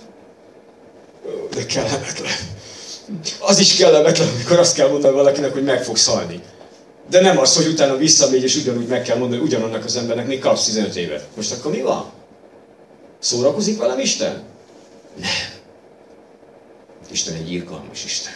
De kellemetlen. Az is kellemetlen, amikor azt kell mondani valakinek, hogy meg fogsz halni. De nem az, hogy utána visszamegy, és ugyanúgy meg kell mondani, hogy ugyanannak az embernek még kapsz tizenöt évet. Most akkor mi van? Szórakozik velem Isten? Nem. Isten egy irgalmas Isten.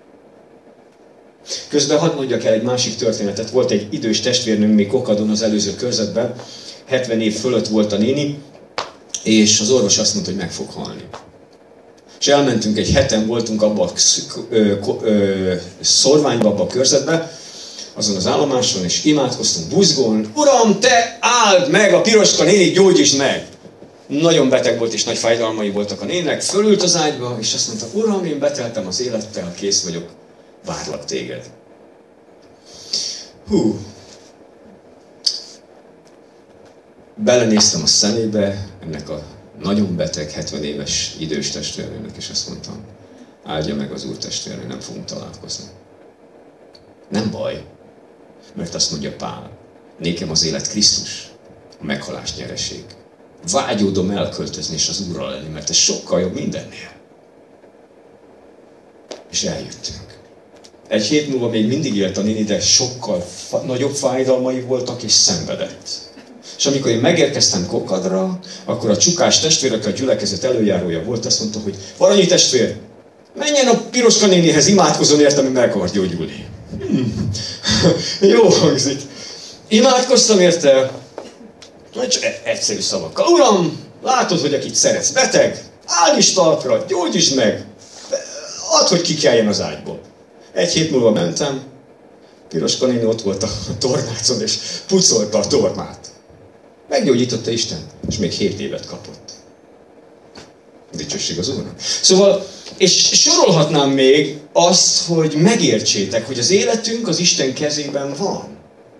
Közben hadd mondjak el egy másik történetet. Volt egy idős testvérnőnk még Kokadon az előző körzetben. hetven év fölött volt a néni, és az orvos azt mondta, hogy meg fog halni. És elmentünk, egy heten voltunk abban a szorványban, abban a körzetben, azon az állomáson, és imádkoztunk buzgón. Uram, te áld meg a piroska nénit, gyógyítsd meg! Nagyon beteg volt, és nagy fájdalmai voltak a nének. Fölült az ágyba, és azt mondta, Uram, én beteltem az élettel, kész vagyok, várlak téged. Hú! Belenéztem a szemébe ennek a nagyon beteg, hetven éves idős testvérnőnek, és azt mondtam, áldja meg az Úr testvérnő, nem fogunk találkozni. Nem baj, mert azt mondja Pál, nékem az élet Krisztus, a meghalás nyereség. Vágyódom elköltözni és az Úrral lenni, mert ez sokkal jobb mindennél. És eljöttünk. Egy hét múlva még mindig élt a néni, de sokkal fa- nagyobb fájdalmai voltak, és szenvedett. És amikor én megérkeztem Kokadra, akkor a csukás testvér, aki a gyülekezet előjárója volt, azt mondta, hogy Varanyi testvér, menjen a piroska nénihez, imádkozzon értem, hogy meg akar gyógyulni. Hmm. Jó hangzik. Imádkoztam érte, csak egyszerű szavakkal. Uram, látod, hogy akit szeretsz, beteg, állíts talpra, gyógyítsd meg, add, hogy kikeljen az ágyból. Egy hét múlva mentem, piroska néni ott volt a tornácon, és pucolta a tornát. Meggyógyította Isten, és még hét évet kapott. Dicsőség az Úrnak. Szóval, és sorolhatnám még azt, hogy megértsétek, hogy az életünk az Isten kezében van.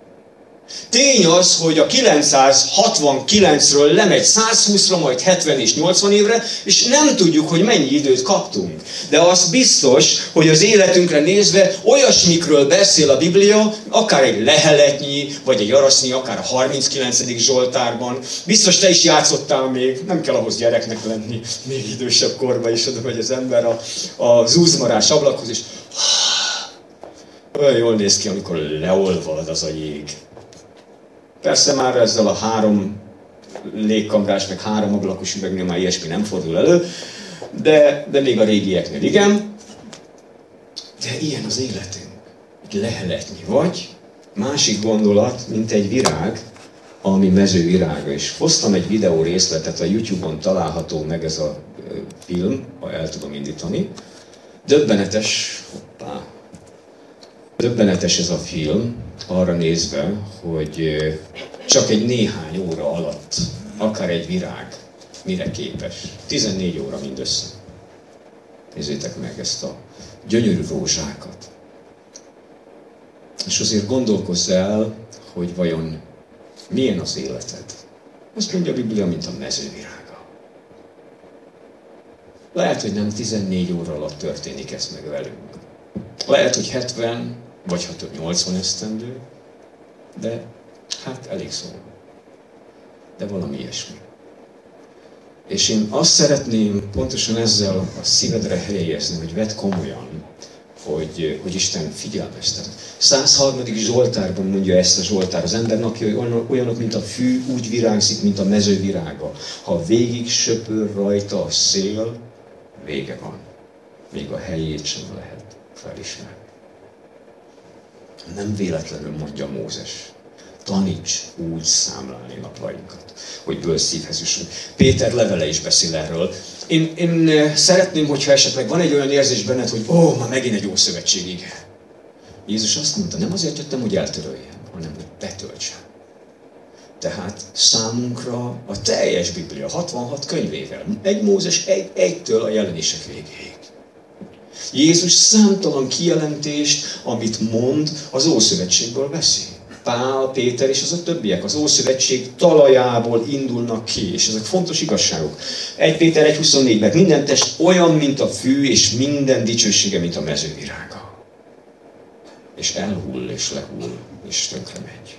Tény az, hogy a kilencszázhatvankilencről lemegy százhúszra, majd hetven és nyolcvan évre, és nem tudjuk, hogy mennyi időt kaptunk. De az biztos, hogy az életünkre nézve olyasmikről beszél a Biblia, akár egy leheletnyi, vagy egy arasznyi, akár a harminckilencedik Zsoltárban. Biztos te is játszottál még, nem kell ahhoz gyereknek lenni, még idősebb korban is oda megy az ember a, a zúzmarás ablakhoz, és olyan jól néz ki, amikor leolvad az a jég. Persze már ezzel a három légkamrás, meg három ablakos üvegnél már ilyesmi nem fordul elő, de, de még a régieknél igen. De ilyen az életünk. Egy leheletnyi vagy, másik gondolat, mint egy virág, ami mezővirága. És hoztam egy videó részletet, a YouTube-on található meg ez a film, ha el tudom indítani. Döbbenetes, hoppá, döbbenetes ez a film, arra nézve, hogy csak egy néhány óra alatt, akár egy virág, mire képes. tizennégy óra mindössze. Nézzétek meg ezt a gyönyörű rózsákat. És azért gondolkozz el, hogy vajon milyen az életed. Azt mondja a Biblia, mint a mezővirága. Lehet, hogy nem tizennégy óra alatt történik ez meg velünk. Lehet, hogy hetven, vagy ha több nyolcvan esztendő, de hát elég szó. De valami ilyesmi. És én azt szeretném pontosan ezzel a szívedre helyezni, hogy vedd komolyan, hogy, hogy Isten figyelmeztet. százharmadik Zsoltárban mondja ezt a Zsoltár, az ember napjai olyanok, mint a fű, úgy virágzik, mint a mezővirága. Ha végig söpör rajta a szél, vége van. még a helyét sem lehet felismerni. Nem véletlenül mondja Mózes, taníts úgy számlálni napjainkat, hogy bölcs szívhez jussunk. Péter levele is beszél erről. Én, én szeretném, hogyha esetleg van egy olyan érzés benned, hogy ó, már megint egy ószövetség ige. Jézus azt mondta, nem azért jöttem, hogy eltöröljem, hanem hogy betöltsem. Tehát számunkra a teljes Biblia, hatvanhat könyvével, egy Mózes egy, egytől a jelenések végéig. Jézus számtalan kijelentést, amit mond, az Ószövetségből veszi. Pál, Péter és az a többiek az Ószövetség talajából indulnak ki, és ezek fontos igazságok. egy Péter egy huszonnégyben minden test olyan, mint a fű, és minden dicsősége, mint a mezővirága. És elhull, és lehull, és tönkre megy.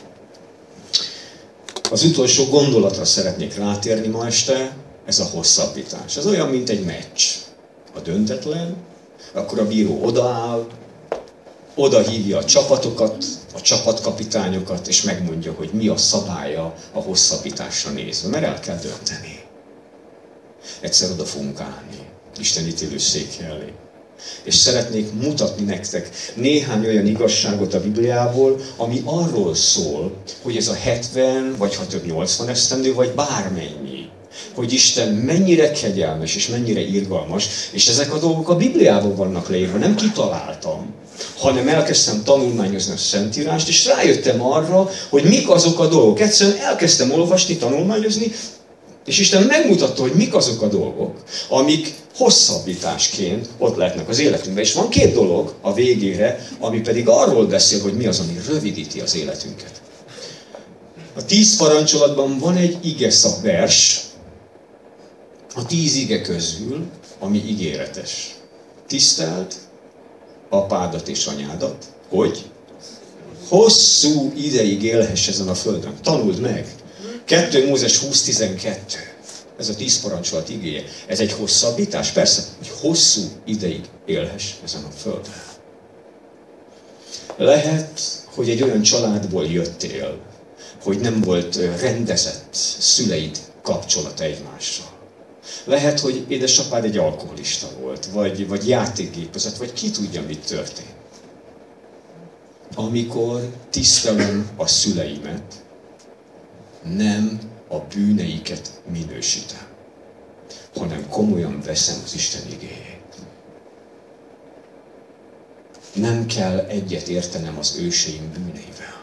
Az utolsó gondolatra szeretnék rátérni ma este, ez a hosszabbítás. Ez olyan, mint egy meccs. A döntetlen, akkor a bíró odaáll, oda hívja a csapatokat, a csapatkapitányokat, és megmondja, hogy mi a szabálya a hosszabbításra nézve, mert el kell dönteni. Egyszer oda fogunk állni, Isten ítélőszéke elé. És szeretnék mutatni nektek néhány olyan igazságot a Bibliából, ami arról szól, hogy ez a hetven, vagy ha több nyolcvan esztendő, vagy bármennyi, hogy Isten mennyire kegyelmes és mennyire irgalmas, és ezek a dolgok a Bibliában vannak leírva, nem kitaláltam, hanem elkezdtem tanulmányozni a Szentírást, és rájöttem arra, hogy mik azok a dolgok. Egyszerűen elkezdtem olvasni, tanulmányozni, és Isten megmutatta, hogy mik azok a dolgok, amik hosszabbításként ott lehetnek az életünkben. És van két dolog a végére, ami pedig arról beszél, hogy mi az, ami rövidíti az életünket. A tíz parancsolatban van egy ige vers, a tíz ige közül, ami ígéretes. Tiszteld apádat és anyádat, hogy hosszú ideig élhess ezen a földön. Tanuld meg! kettő Mózes húsz tizenkettő. Ez a tíz parancsolat igéje. Ez egy hosszabbítás? Persze, hogy hosszú ideig élhess ezen a földön. Lehet, hogy egy olyan családból jöttél, hogy nem volt rendezett szüleid kapcsolata egymással. Lehet, hogy édesapád egy alkoholista volt, vagy, vagy játékgépezett, vagy ki tudja, mit történt. Amikor tisztelem a szüleimet, nem a bűneiket minősítem, hanem komolyan veszem az Isten igéjét. Nem kell egyet értenem az őseim bűneivel.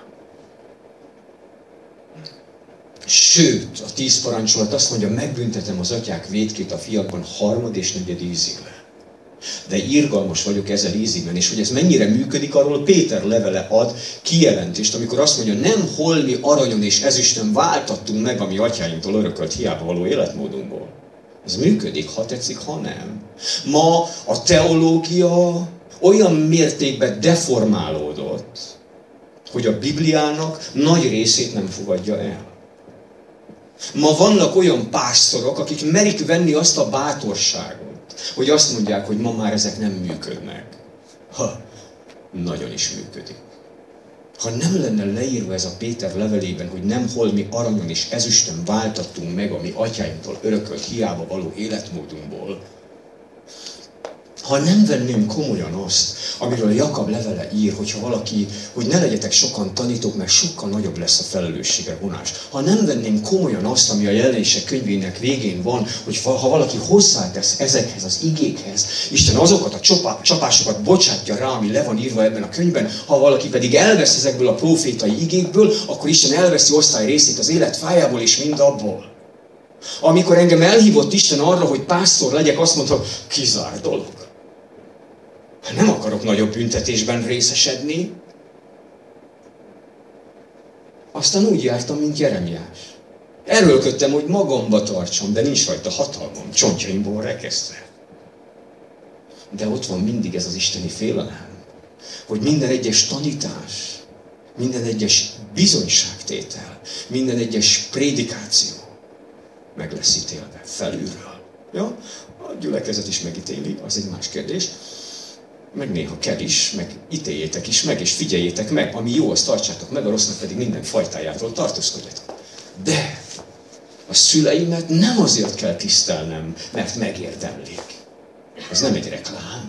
Sőt, a tíz parancsolat azt mondja, megbüntetem az atyák vétkét a fiakban harmad és negyed ízigben. De irgalmas vagyok ezer ízigben, és hogy ez mennyire működik, arról Péter levele ad kijelentést, amikor azt mondja, nem holmi aranyon és ezüstön váltattunk meg a mi atyáinktól örökölt hiába való életmódunkból. Ez működik, ha tetszik, ha nem. Ma a teológia olyan mértékben deformálódott, hogy a Bibliának nagy részét nem fogadja el. Ma vannak olyan pásztorok, akik merik venni azt a bátorságot, hogy azt mondják, hogy ma már ezek nem működnek. Ha, nagyon is működik. Ha nem lenne leírva ez a Péter levelében, hogy nem holmi aranyon és ezüstön váltattunk meg a mi atyáinktól örökölt hiába való életmódunkból, ha nem venném komolyan azt, amiről Jakab levele ír, hogyha valaki, hogy ne legyetek sokan tanítók, mert sokkal nagyobb lesz a felelősségre vonás. Ha nem venném komolyan azt, ami a jelenések könyvének végén van, hogy ha valaki hozzátesz ezekhez az igékhez, Isten azokat a csopá, csapásokat bocsátja rá, ami le van írva ebben a könyvben, ha valaki pedig elvesz ezekből a profétai igékből, akkor Isten elveszi osztály részét az élet fájából és mind abból. Amikor engem elhívott Isten arra, hogy pásztor legyek, azt mondta, kizár dolog. Nem akarok nagyobb büntetésben részesedni. Aztán úgy jártam, mint Jeremiás. Erőlködtem, hogy magamba tartsam, de nincs rajta hatalmam, csontjaimból rekesztve. De ott van mindig ez az isteni félelem, hogy minden egyes tanítás, minden egyes bizonyságtétel, minden egyes prédikáció meg lesz ítélve felülről. Ja? A gyülekezet is megítéli, az egy más kérdés. Meg néha kell is, meg ítéljétek is meg, és figyeljétek meg, ami jó, azt tartsátok meg, a rossznak pedig minden fajtájától tartózkodjatok. De a szüleimet nem azért kell tisztelnem, mert megérdemlik, Ez nem egy reklám.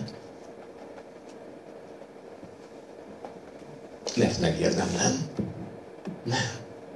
Mert megérdemlem. Nem.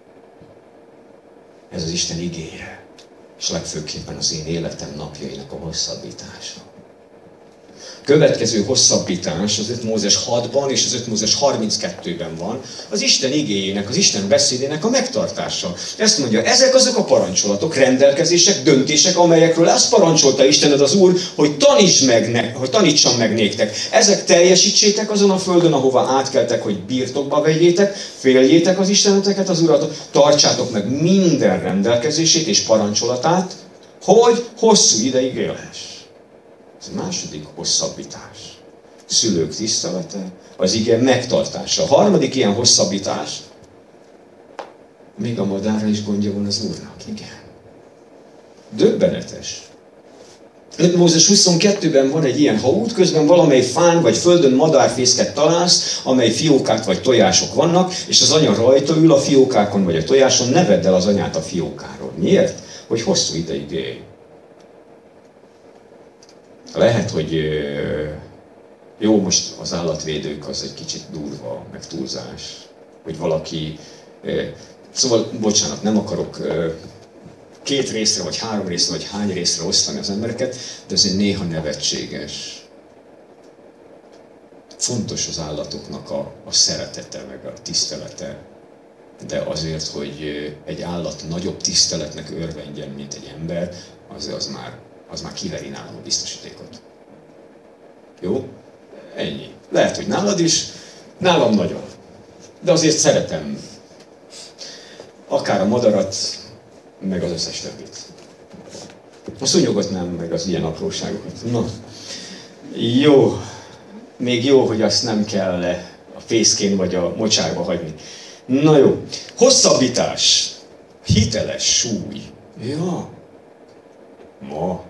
Ez az Isten igéje. És legfőképpen az én életem napjainak a hosszabbítása. Következő hosszabbítás az öt Mózes hatban és az öt Mózes harminckettőben van, az Isten igéjének, az Isten beszédének a megtartása. Ezt mondja, ezek azok a parancsolatok, rendelkezések, döntések, amelyekről ezt parancsolta Istened az Úr, hogy tanítsd meg, ne, hogy tanítsam meg néktek. Ezek teljesítsétek azon a földön, ahova átkeltek, hogy birtokba vegyétek, féljétek az Isteneteket, az Urat, tartsátok meg minden rendelkezését és parancsolatát, hogy hosszú ideig élhess. Ez a második hosszabbítás. Szülők tisztelete, az ige megtartása. A harmadik ilyen hosszabbítás, még a madárra is gondja van az Úrnak. Igen. Döbbenetes. öt Mózes huszonkettőben van egy ilyen, ha útközben valamely fán vagy földön madárfészket találsz, amely fiókák vagy tojások vannak, és az anya rajta ül a fiókákon vagy a tojáson, ne vedd el az anyát a fiókáról. Miért? Hogy hosszú ideig élj. Lehet, hogy jó, most az állatvédők az egy kicsit durva, meg túlzás, hogy valaki, szóval, bocsánat, nem akarok két részre, vagy három részre, vagy hány részre osztani az embereket, de ez egy néha nevetséges. Fontos az állatoknak a, a szeretete, meg a tisztelete, de azért, hogy egy állat nagyobb tiszteletnek örvendjen, mint egy ember, az, az már az már kiveri nálam a biztosítékot. Jó? Ennyi. Lehet, hogy nálad is, nálam nagyon. De azért szeretem akár a madarat, meg az összes többit. A szúnyogot nem, meg az ilyen apróságokat. Na, jó. Még jó, hogy azt nem kell a fészkén vagy a mocsárba hagyni. Na jó. Hosszabbítás. Hiteles súly. Ja. Ma.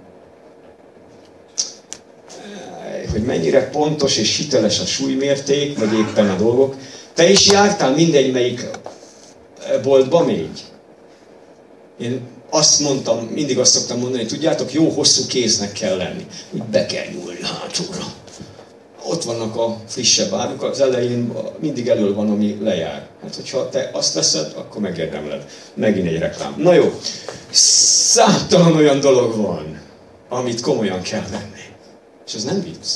Hogy mennyire pontos és hiteles a súlymérték, vagy éppen a dolgok. Te is jártál mindegy melyik boltba még? Én azt mondtam, mindig azt szoktam mondani, hogy tudjátok, jó hosszú kéznek kell lenni. Úgy be kell nyúlni hátsóra. Ott vannak a frissebb áruk, az elején mindig elől van, ami lejár. Hát, hogyha te azt veszed, akkor megérdemled. Megint egy reklám. Na jó, számtalan olyan dolog van, amit komolyan kell venni. És ez nem vicc.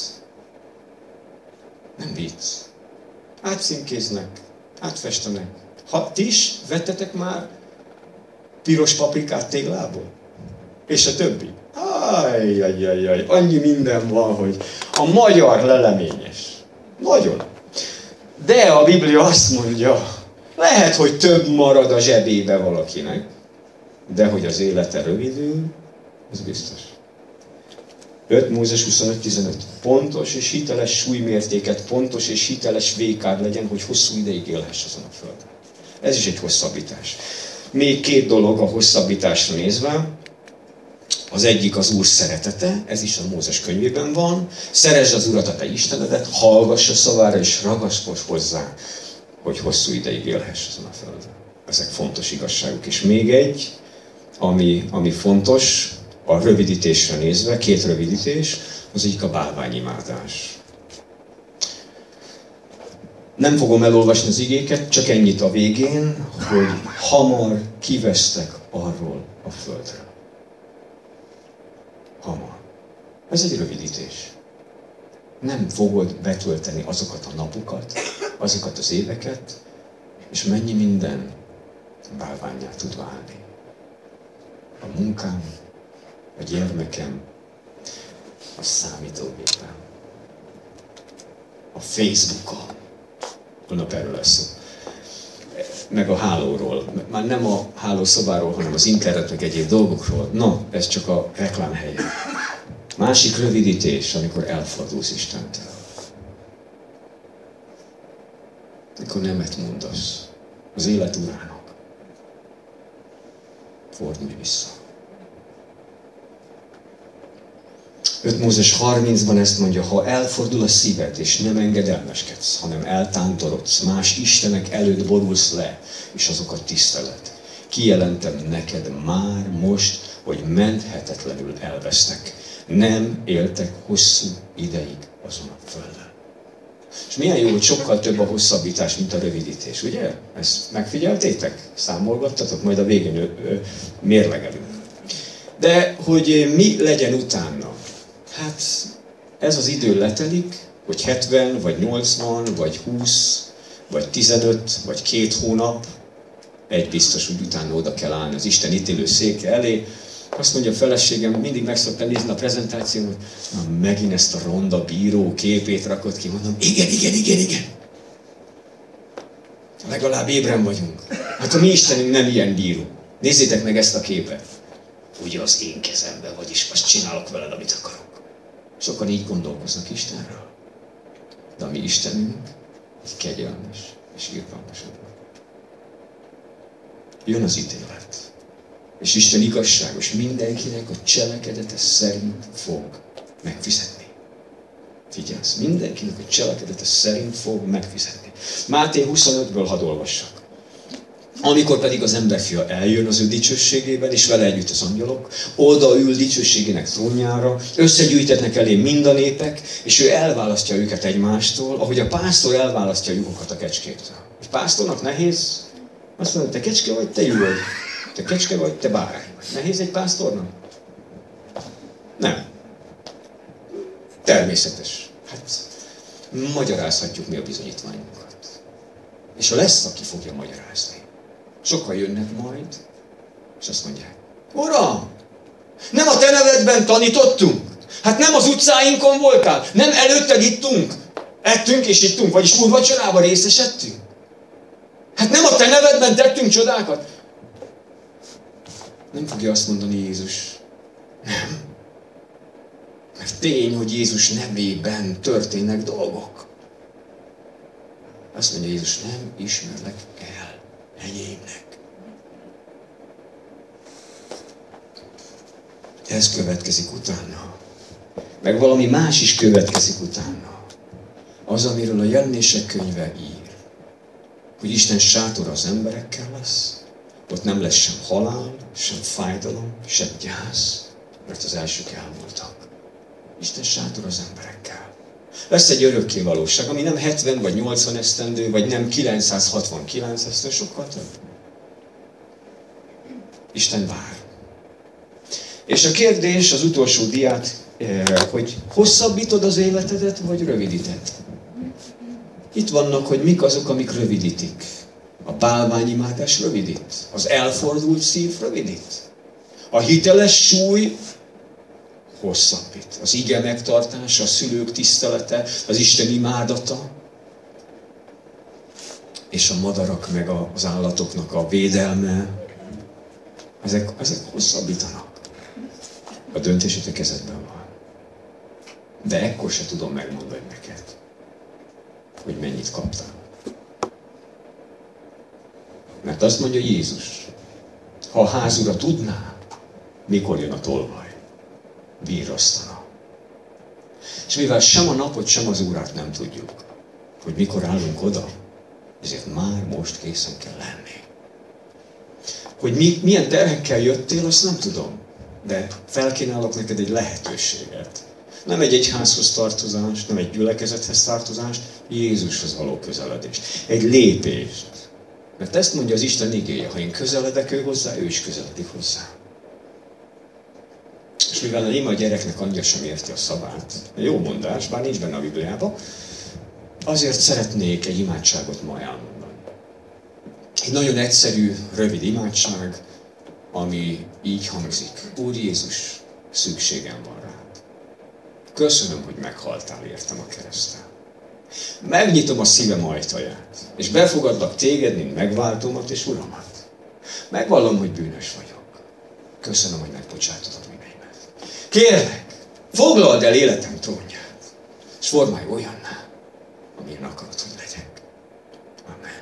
Nem vicc. Átszínkéznek, átfestenek. Ha ti is vettetek már piros paprikát téglából? És a többi? Ajjajjajjaj, annyi minden van, hogy a magyar leleményes. Nagyon. De a Biblia azt mondja, lehet, hogy több marad a zsebébe valakinek, de hogy az élete rövidül, ez biztos. öt Mózes huszonöt tizenöt. Pontos és hiteles súlymértéket, pontos és hiteles vékád legyen, hogy hosszú ideig élhess azon a földön. Ez is egy hosszabbítás. Még két dolog a hosszabbításra nézve. Az egyik az Úr szeretete, ez is a Mózes könyvében van. Szeresd az Urat, a te Istenedet, hallgass a szavára és ragaszkodj hozzá, hogy hosszú ideig élhess azon a földön. Ezek fontos igazságok. És még egy, ami, ami fontos, a rövidítésre nézve, két rövidítés, az egyik a bálványimádás. Nem fogom elolvasni az igéket, csak ennyit a végén, hogy hamar kivesztek arról a földről. Hamar. Ez egy rövidítés. Nem fogod betölteni azokat a napokat, azokat az éveket, és mennyi minden bálvánnyá tud válni. A munkám, a gyermekem, a számítógépen, a Facebookon, holnap erről lesz szó, meg a hálóról, már nem a hálószobáról, hanem az internet, meg egyéb dolgokról. No, ez csak a reklám helye. Másik rövidítés, amikor elfordulsz Istentől. Amikor nemet mondasz az élet urának. Fordulj vissza. öt Mózes harmincban ezt mondja, ha elfordul a szíved, és nem engedelmeskedsz, hanem eltántorodsz, más istenek előtt borulsz le, és azokat tiszteled. Kijelentem neked már most, hogy menthetetlenül elvesztek. nem éltek hosszú ideig azon a földön. És milyen jó, hogy sokkal több a hosszabbítás, mint a rövidítés, ugye? Ezt megfigyeltétek? Számolgattatok? Majd a végén ö, ö, mérlegelünk. De hogy mi legyen utána? Hát ez az idő letelik, hogy hetven, vagy nyolcvan, vagy húsz, vagy tizenöt, vagy két hónap, egy biztos, hogy utána oda kell állni az Isten ítélő széke elé. Azt mondja a feleségem, mindig meg szoktam nézni a prezentáción, hogy na, megint ezt a ronda bíró képét rakott ki, mondom, igen, igen, igen, igen. Legalább ébren vagyunk. Hát a mi Istenünk nem ilyen bíró. Nézzétek meg ezt a képet. Ugye az én kezemben, vagyis azt csinálok veled, amit akarok. Sokan így gondolkoznak Istenről. De a mi Istenünk egy kegyelmes és irgalmas Úr. Jön az ítélet. És Isten igazságos mindenkinek a cselekedete szerint fog megfizetni. Figyelsz, mindenkinek a cselekedete szerint fog megfizetni. Máté huszonötből hadd olvassak. Amikor pedig az emberfia eljön az ő dicsőségében, és vele együtt az angyalok, odaül dicsőségének trónjára, összegyűjtetnek elé mind a népek, és ő elválasztja őket egymástól, ahogy a pásztor elválasztja a juhokat a kecskétől. A pásztornak nehéz? Azt mondja, te kecske vagy, te juh vagy. Te kecske vagy, te bárány vagy. Nehéz egy pásztornak? Nem. Természetes. Hát magyarázhatjuk mi a bizonyítványunkat. És ha lesz, aki fogja magyarázni. Sokan jönnek majd, és azt mondják, Uram, nem a te nevedben tanítottunk? Hát nem az utcáinkon voltál? Nem előtted ittunk? Ettünk és ittunk, vagyis úrvacsorában részesedtünk? Hát nem a te nevedben tettünk csodákat? Nem fogja azt mondani Jézus. Nem. Mert tény, hogy Jézus nevében történnek dolgok. Azt mondja Jézus, nem ismerlek el enyémnek. Ez következik utána. Meg valami más is következik utána. Az, amiről a Jelenések könyve ír. Hogy Isten sátora az emberekkel lesz. Ott nem lesz sem halál, sem fájdalom, sem gyász, mert az elsők elmúltak. Isten sátor az emberekkel. Lesz egy örökké valóság, ami nem hetven vagy nyolcvan esztendő, vagy nem kilencszázhatvankilenc esztendő, sokkal több. Isten vár. És a kérdés, az utolsó diát, hogy hosszabbítod az életedet, vagy rövidíted? Itt vannak, hogy mik azok, amik rövidítik. A bálványimádás rövidít. Az elfordult szív rövidít. A hiteles súly hosszabbít. Az ige megtartása, a szülők tisztelete, az Isten imádata, és a madarak meg az állatoknak a védelme, ezek, ezek hosszabbítanak. A döntésed a kezedben van. De ekkor se tudom megmondani neked, hogy mennyit kaptál. Mert azt mondja Jézus, ha a házura tudná, mikor jön a tolvaj, virrasztana. És mivel sem a napot, sem az órát nem tudjuk, hogy mikor állunk oda, ezért már most készen kell lenni. Hogy mi, milyen terhekkel jöttél, azt nem tudom, de felkínálok neked egy lehetőséget. Nem egy egyházhoz tartozást, nem egy gyülekezethez tartozást, Jézushoz való közeledést. Egy lépést. Mert ezt mondja az Isten igéje, ha én közeledek ő hozzá, ő is közeledik hozzá. És mivel a néma gyereknek anyja sem érti a szavát, jó mondás, bár nincs benne a Bibliában, azért szeretnék egy imádságot ma elmondani. Egy nagyon egyszerű, rövid imádság, ami így hangzik. Úr Jézus, szükségem van rád. Köszönöm, hogy meghaltál értem a kereszten. Megnyitom a szívem ajtaját, és befogadlak téged, mint megváltómat és uramat. Megvallom, hogy bűnös vagyok. Köszönöm, hogy megbocsátottad bűneimet. Kérlek, foglald el életem trónját, és formálj olyanná, amilyen akarod, hogy legyek. Amen.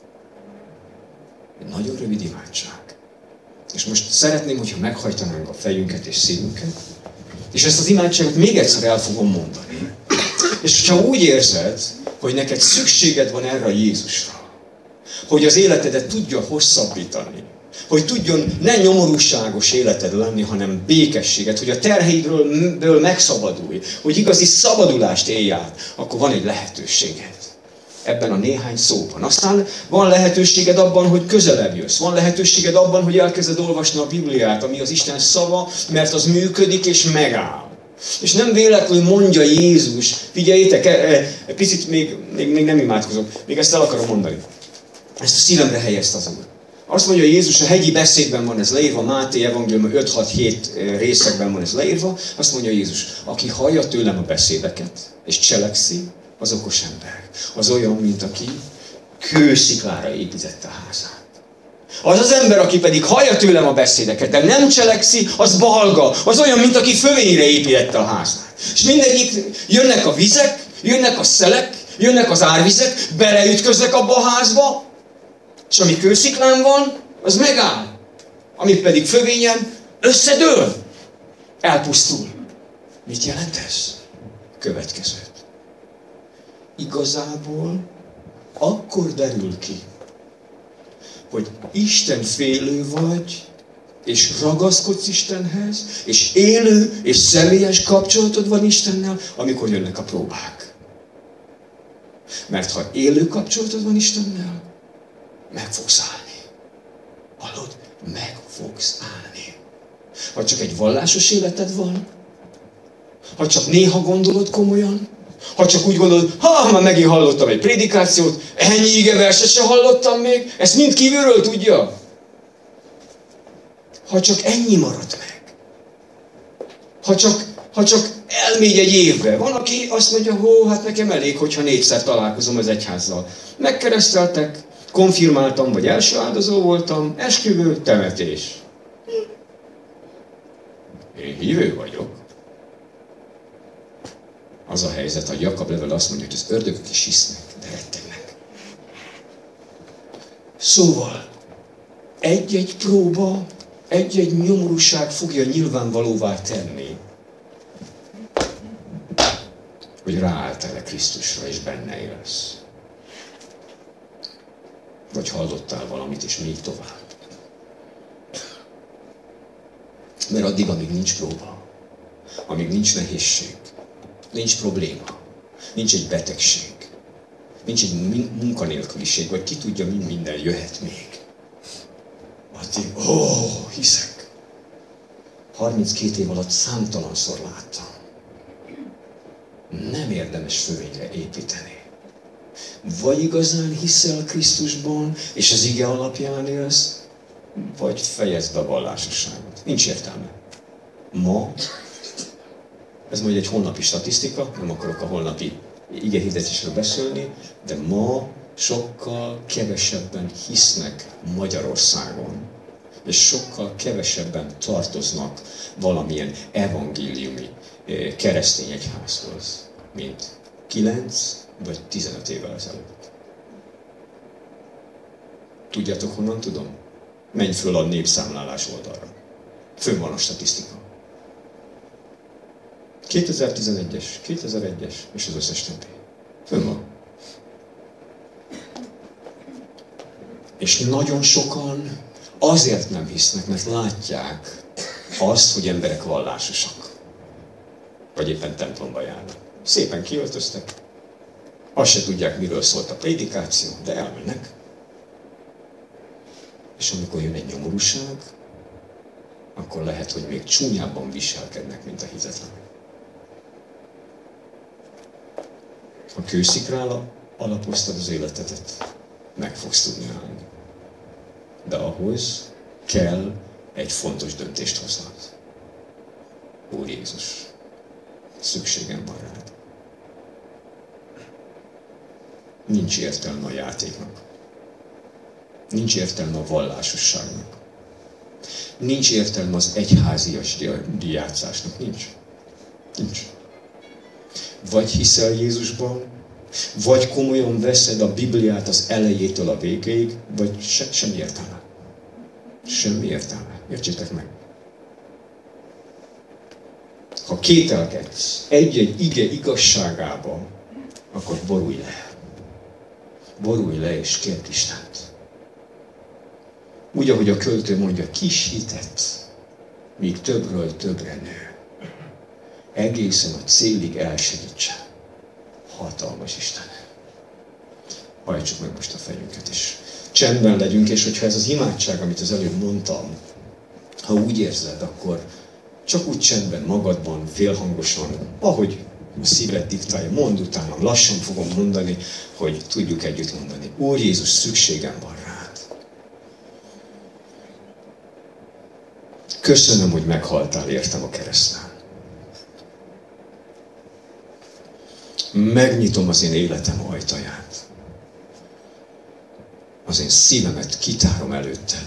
Egy nagyon rövid imádság. És most szeretném, hogyha meghajtanánk a fejünket és szívünket, és ezt az imádságot még egyszer el fogom mondani. És ha úgy érzed, hogy neked szükséged van erre a Jézusra, hogy az életedet tudja hosszabbítani, Hogy tudjon ne nyomorúságos életed lenni, hanem békességet, hogy a terheidről megszabadulj, hogy igazi szabadulást élj át, akkor van egy lehetőséged. Ebben a néhány szóban. Aztán van lehetőséged abban, hogy közelebb jössz. Van lehetőséged abban, hogy elkezded olvasni a Bibliát, ami az Isten szava, mert az működik és megáll. És nem véletlenül mondja Jézus, figyeljétek, egy picit még, még, még nem imádkozok, még ezt el akarom mondani. Ezt a szívemre helyezte az Úr. Azt mondja Jézus, a hegyi beszédben van ez leírva, Máté evangélium öt hat hét részekben van ez leírva, azt mondja Jézus, aki hallja tőlem a beszédeket, és cselekszi, az okos ember. Az olyan, mint aki kősziklára építette a házát. Az az ember, aki pedig hallja tőlem a beszédeket, de nem cselekszi, az balga. Az olyan, mint aki fövényre építette a házát. És mindegyik jönnek a vizek, jönnek a szelek, jönnek az árvizek, beleütköznek abba a házba, és ami kősziklán van, az megáll. Ami pedig fövényen összedől, elpusztul. Mit jelent ez? Következőt. Igazából akkor derül ki, hogy Isten félő vagy, és ragaszkodsz Istenhez, és élő és személyes kapcsolatod van Istennel, amikor jönnek a próbák. Mert ha élő kapcsolatod van Istennel, meg fogsz állni. Hallod? Meg fogsz állni. Ha csak egy vallásos életed van, ha csak néha gondolod komolyan, ha csak úgy gondolod, ha már megint hallottam egy prédikációt, ennyi igeverset se hallottam még, ezt mind kívülről tudja. Ha csak ennyi marad meg. Ha csak, ha csak elmegy egy évbe. Van, aki azt mondja, hó, hát nekem elég, hogyha négyszer találkozom az egyházzal. Megkereszteltek, konfirmáltam, vagy első áldozó voltam, esküvő, temetés. Én hívő vagyok. Az a helyzet, hogy Jakab levél azt mondja, hogy az ördögök is hisznek, de rettegnek. Szóval, egy-egy próba, egy-egy nyomorúság fogja nyilvánvalóvá tenni, hogy ráálltál-e Krisztusra, és benne élsz. Vagy hallottál valamit, és még tovább. Mert addig, amíg nincs próba, amíg nincs nehézség, nincs probléma, nincs egy betegség, nincs egy munkanélküliség, vagy ki tudja, mi minden jöhet még. Addig, ó, oh, hiszek. harminckét év alatt számtalanszor láttam. Nem érdemes fövényre építeni. Vagy igazán hiszel Krisztusban, és az ige alapján élsz, vagy fejezd be a vallásosságot. Nincs értelme. Ma, ez majd egy holnapi statisztika, nem akarok a holnapi igehirdetésről beszélni, de ma sokkal kevesebben hisznek Magyarországon, és sokkal kevesebben tartoznak valamilyen evangéliumi keresztény egyházhoz, mint kilenc vagy tizenöt évvel ezelőtt. Tudjátok, honnan tudom? Menj föl a népszámlálás oldalra. Fönn van a statisztika. kétezer-tizenegyes, kétezer-egyes és az összes többi. Fönn van. És nagyon sokan azért nem hisznek, mert látják azt, hogy emberek vallásosak. Vagy éppen templomba járnak. Szépen kiöltöztek. Azt se tudják, miről szólt a prédikáció, de elmennek. És amikor jön egy nyomorúság, akkor lehet, hogy még csúnyábban viselkednek, mint a hitetlenek. Ha kőszikrára alapoztad az életedet, meg fogsz tudni állni. De ahhoz kell egy fontos döntést hoznod. Úr Jézus, szükségem van rád. Nincs értelme a játéknak. Nincs értelme a vallásosságnak. Nincs értelme az egyházias dijátszásnak. Nincs. Nincs. Vagy hiszel Jézusban, vagy komolyan veszed a Bibliát az elejétől a végéig, vagy se, semmi értelme. Semmi értelme. Értsétek meg. Ha kételkedsz egy-egy ige igazságába, akkor borulj le. Borulj le és kérd Istent. Úgy, ahogy a költő mondja, kis hitet, míg többről többre nő. Egészen a célig elsegítse. Hatalmas Isten. Hajtsuk meg most a fejünket is. Csendben legyünk, és hogyha ez az imádság, amit az előbb mondtam, ha úgy érzed, akkor csak úgy csendben, magadban, félhangosan, ahogy a szíved diktálja, mondd utána, lassan fogom mondani, hogy tudjuk együtt mondani. Úr Jézus, szükségem van rád. Köszönöm, hogy meghaltál értem a kereszten. Megnyitom az én életem ajtaját. Az én szívemet kitárom előtted.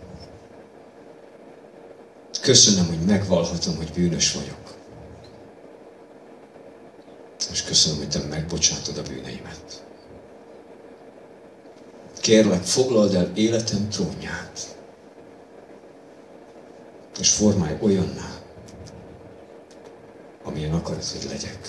Köszönöm, hogy megvallhatom, hogy bűnös vagyok. És köszönöm, hogy te megbocsátod a bűneimet. Kérlek, foglald el életem trónját. És formálj olyanná, amilyen akarod, hogy legyek.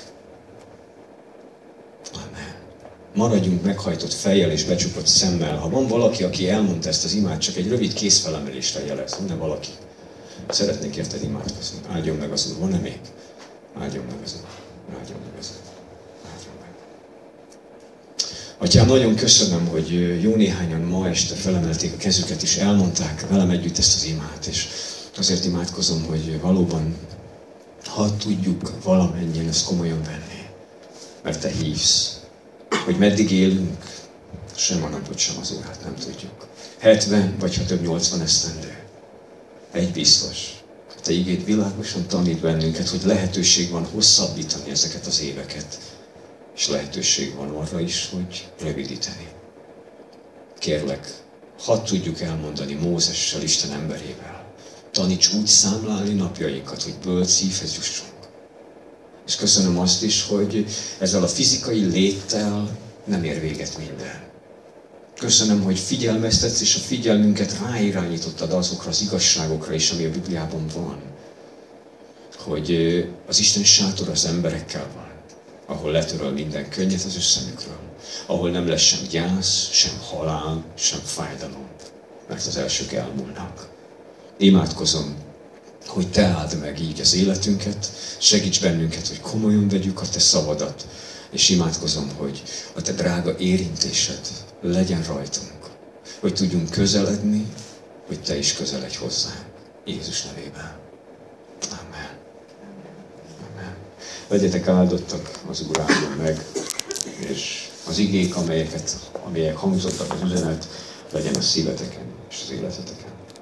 Amen. Maradjunk meghajtott fejjel és becsukott szemmel. Ha van valaki, aki elmondta ezt az imát, csak egy rövid kézfelemelésre jelez. Van-e valaki? Szeretnék érted imádkozni. Áldjon meg az Úr. Van-e még? Áldjon meg az Úr. Áldjon meg az Úr. Áldjon meg. Atyám, nagyon köszönöm, hogy jó néhányan ma este felemelték a kezüket, és elmondták velem együtt ezt az imát. És azért imádkozom, hogy valóban, ha tudjuk valamennyien ezt komolyan venni. Mert te hívsz, hogy meddig élünk, sem a napot, sem az órát nem tudjuk. hetven vagy ha több nyolcvan esztendő. Egy biztos. Te igéd világosan tanít bennünket, hogy lehetőség van hosszabbítani ezeket az éveket. És lehetőség van arra is, hogy rövidíteni. Kérlek, hadd tudjuk elmondani Mózessel, Isten emberével. Taníts úgy számlálni napjainkat, hogy bölcs szívhez jussunk. És köszönöm azt is, hogy ezzel a fizikai léttel nem ér véget minden. Köszönöm, hogy figyelmeztetsz, és a figyelmünket ráirányítottad azokra az igazságokra is, ami a Bibliában van. Hogy az Isten sátor az emberekkel van, ahol letöröl minden könnyet az ő szemükről, ahol nem lesz sem gyász, sem halál, sem fájdalom, mert az elsők elmúlnak. Imádkozom, hogy te áld meg így az életünket, segíts bennünket, hogy komolyan vegyük a te szavadat, és imádkozom, hogy a te drága érintésed legyen rajtunk, hogy tudjunk közeledni, hogy te is közeledj hozzánk. Jézus nevében. Amen. Amen. Legyetek áldottak, az Úr áldjon meg, és az igék, amelyeket, amelyek hangzottak az üzenet, legyen a szíveteken és az életeteken.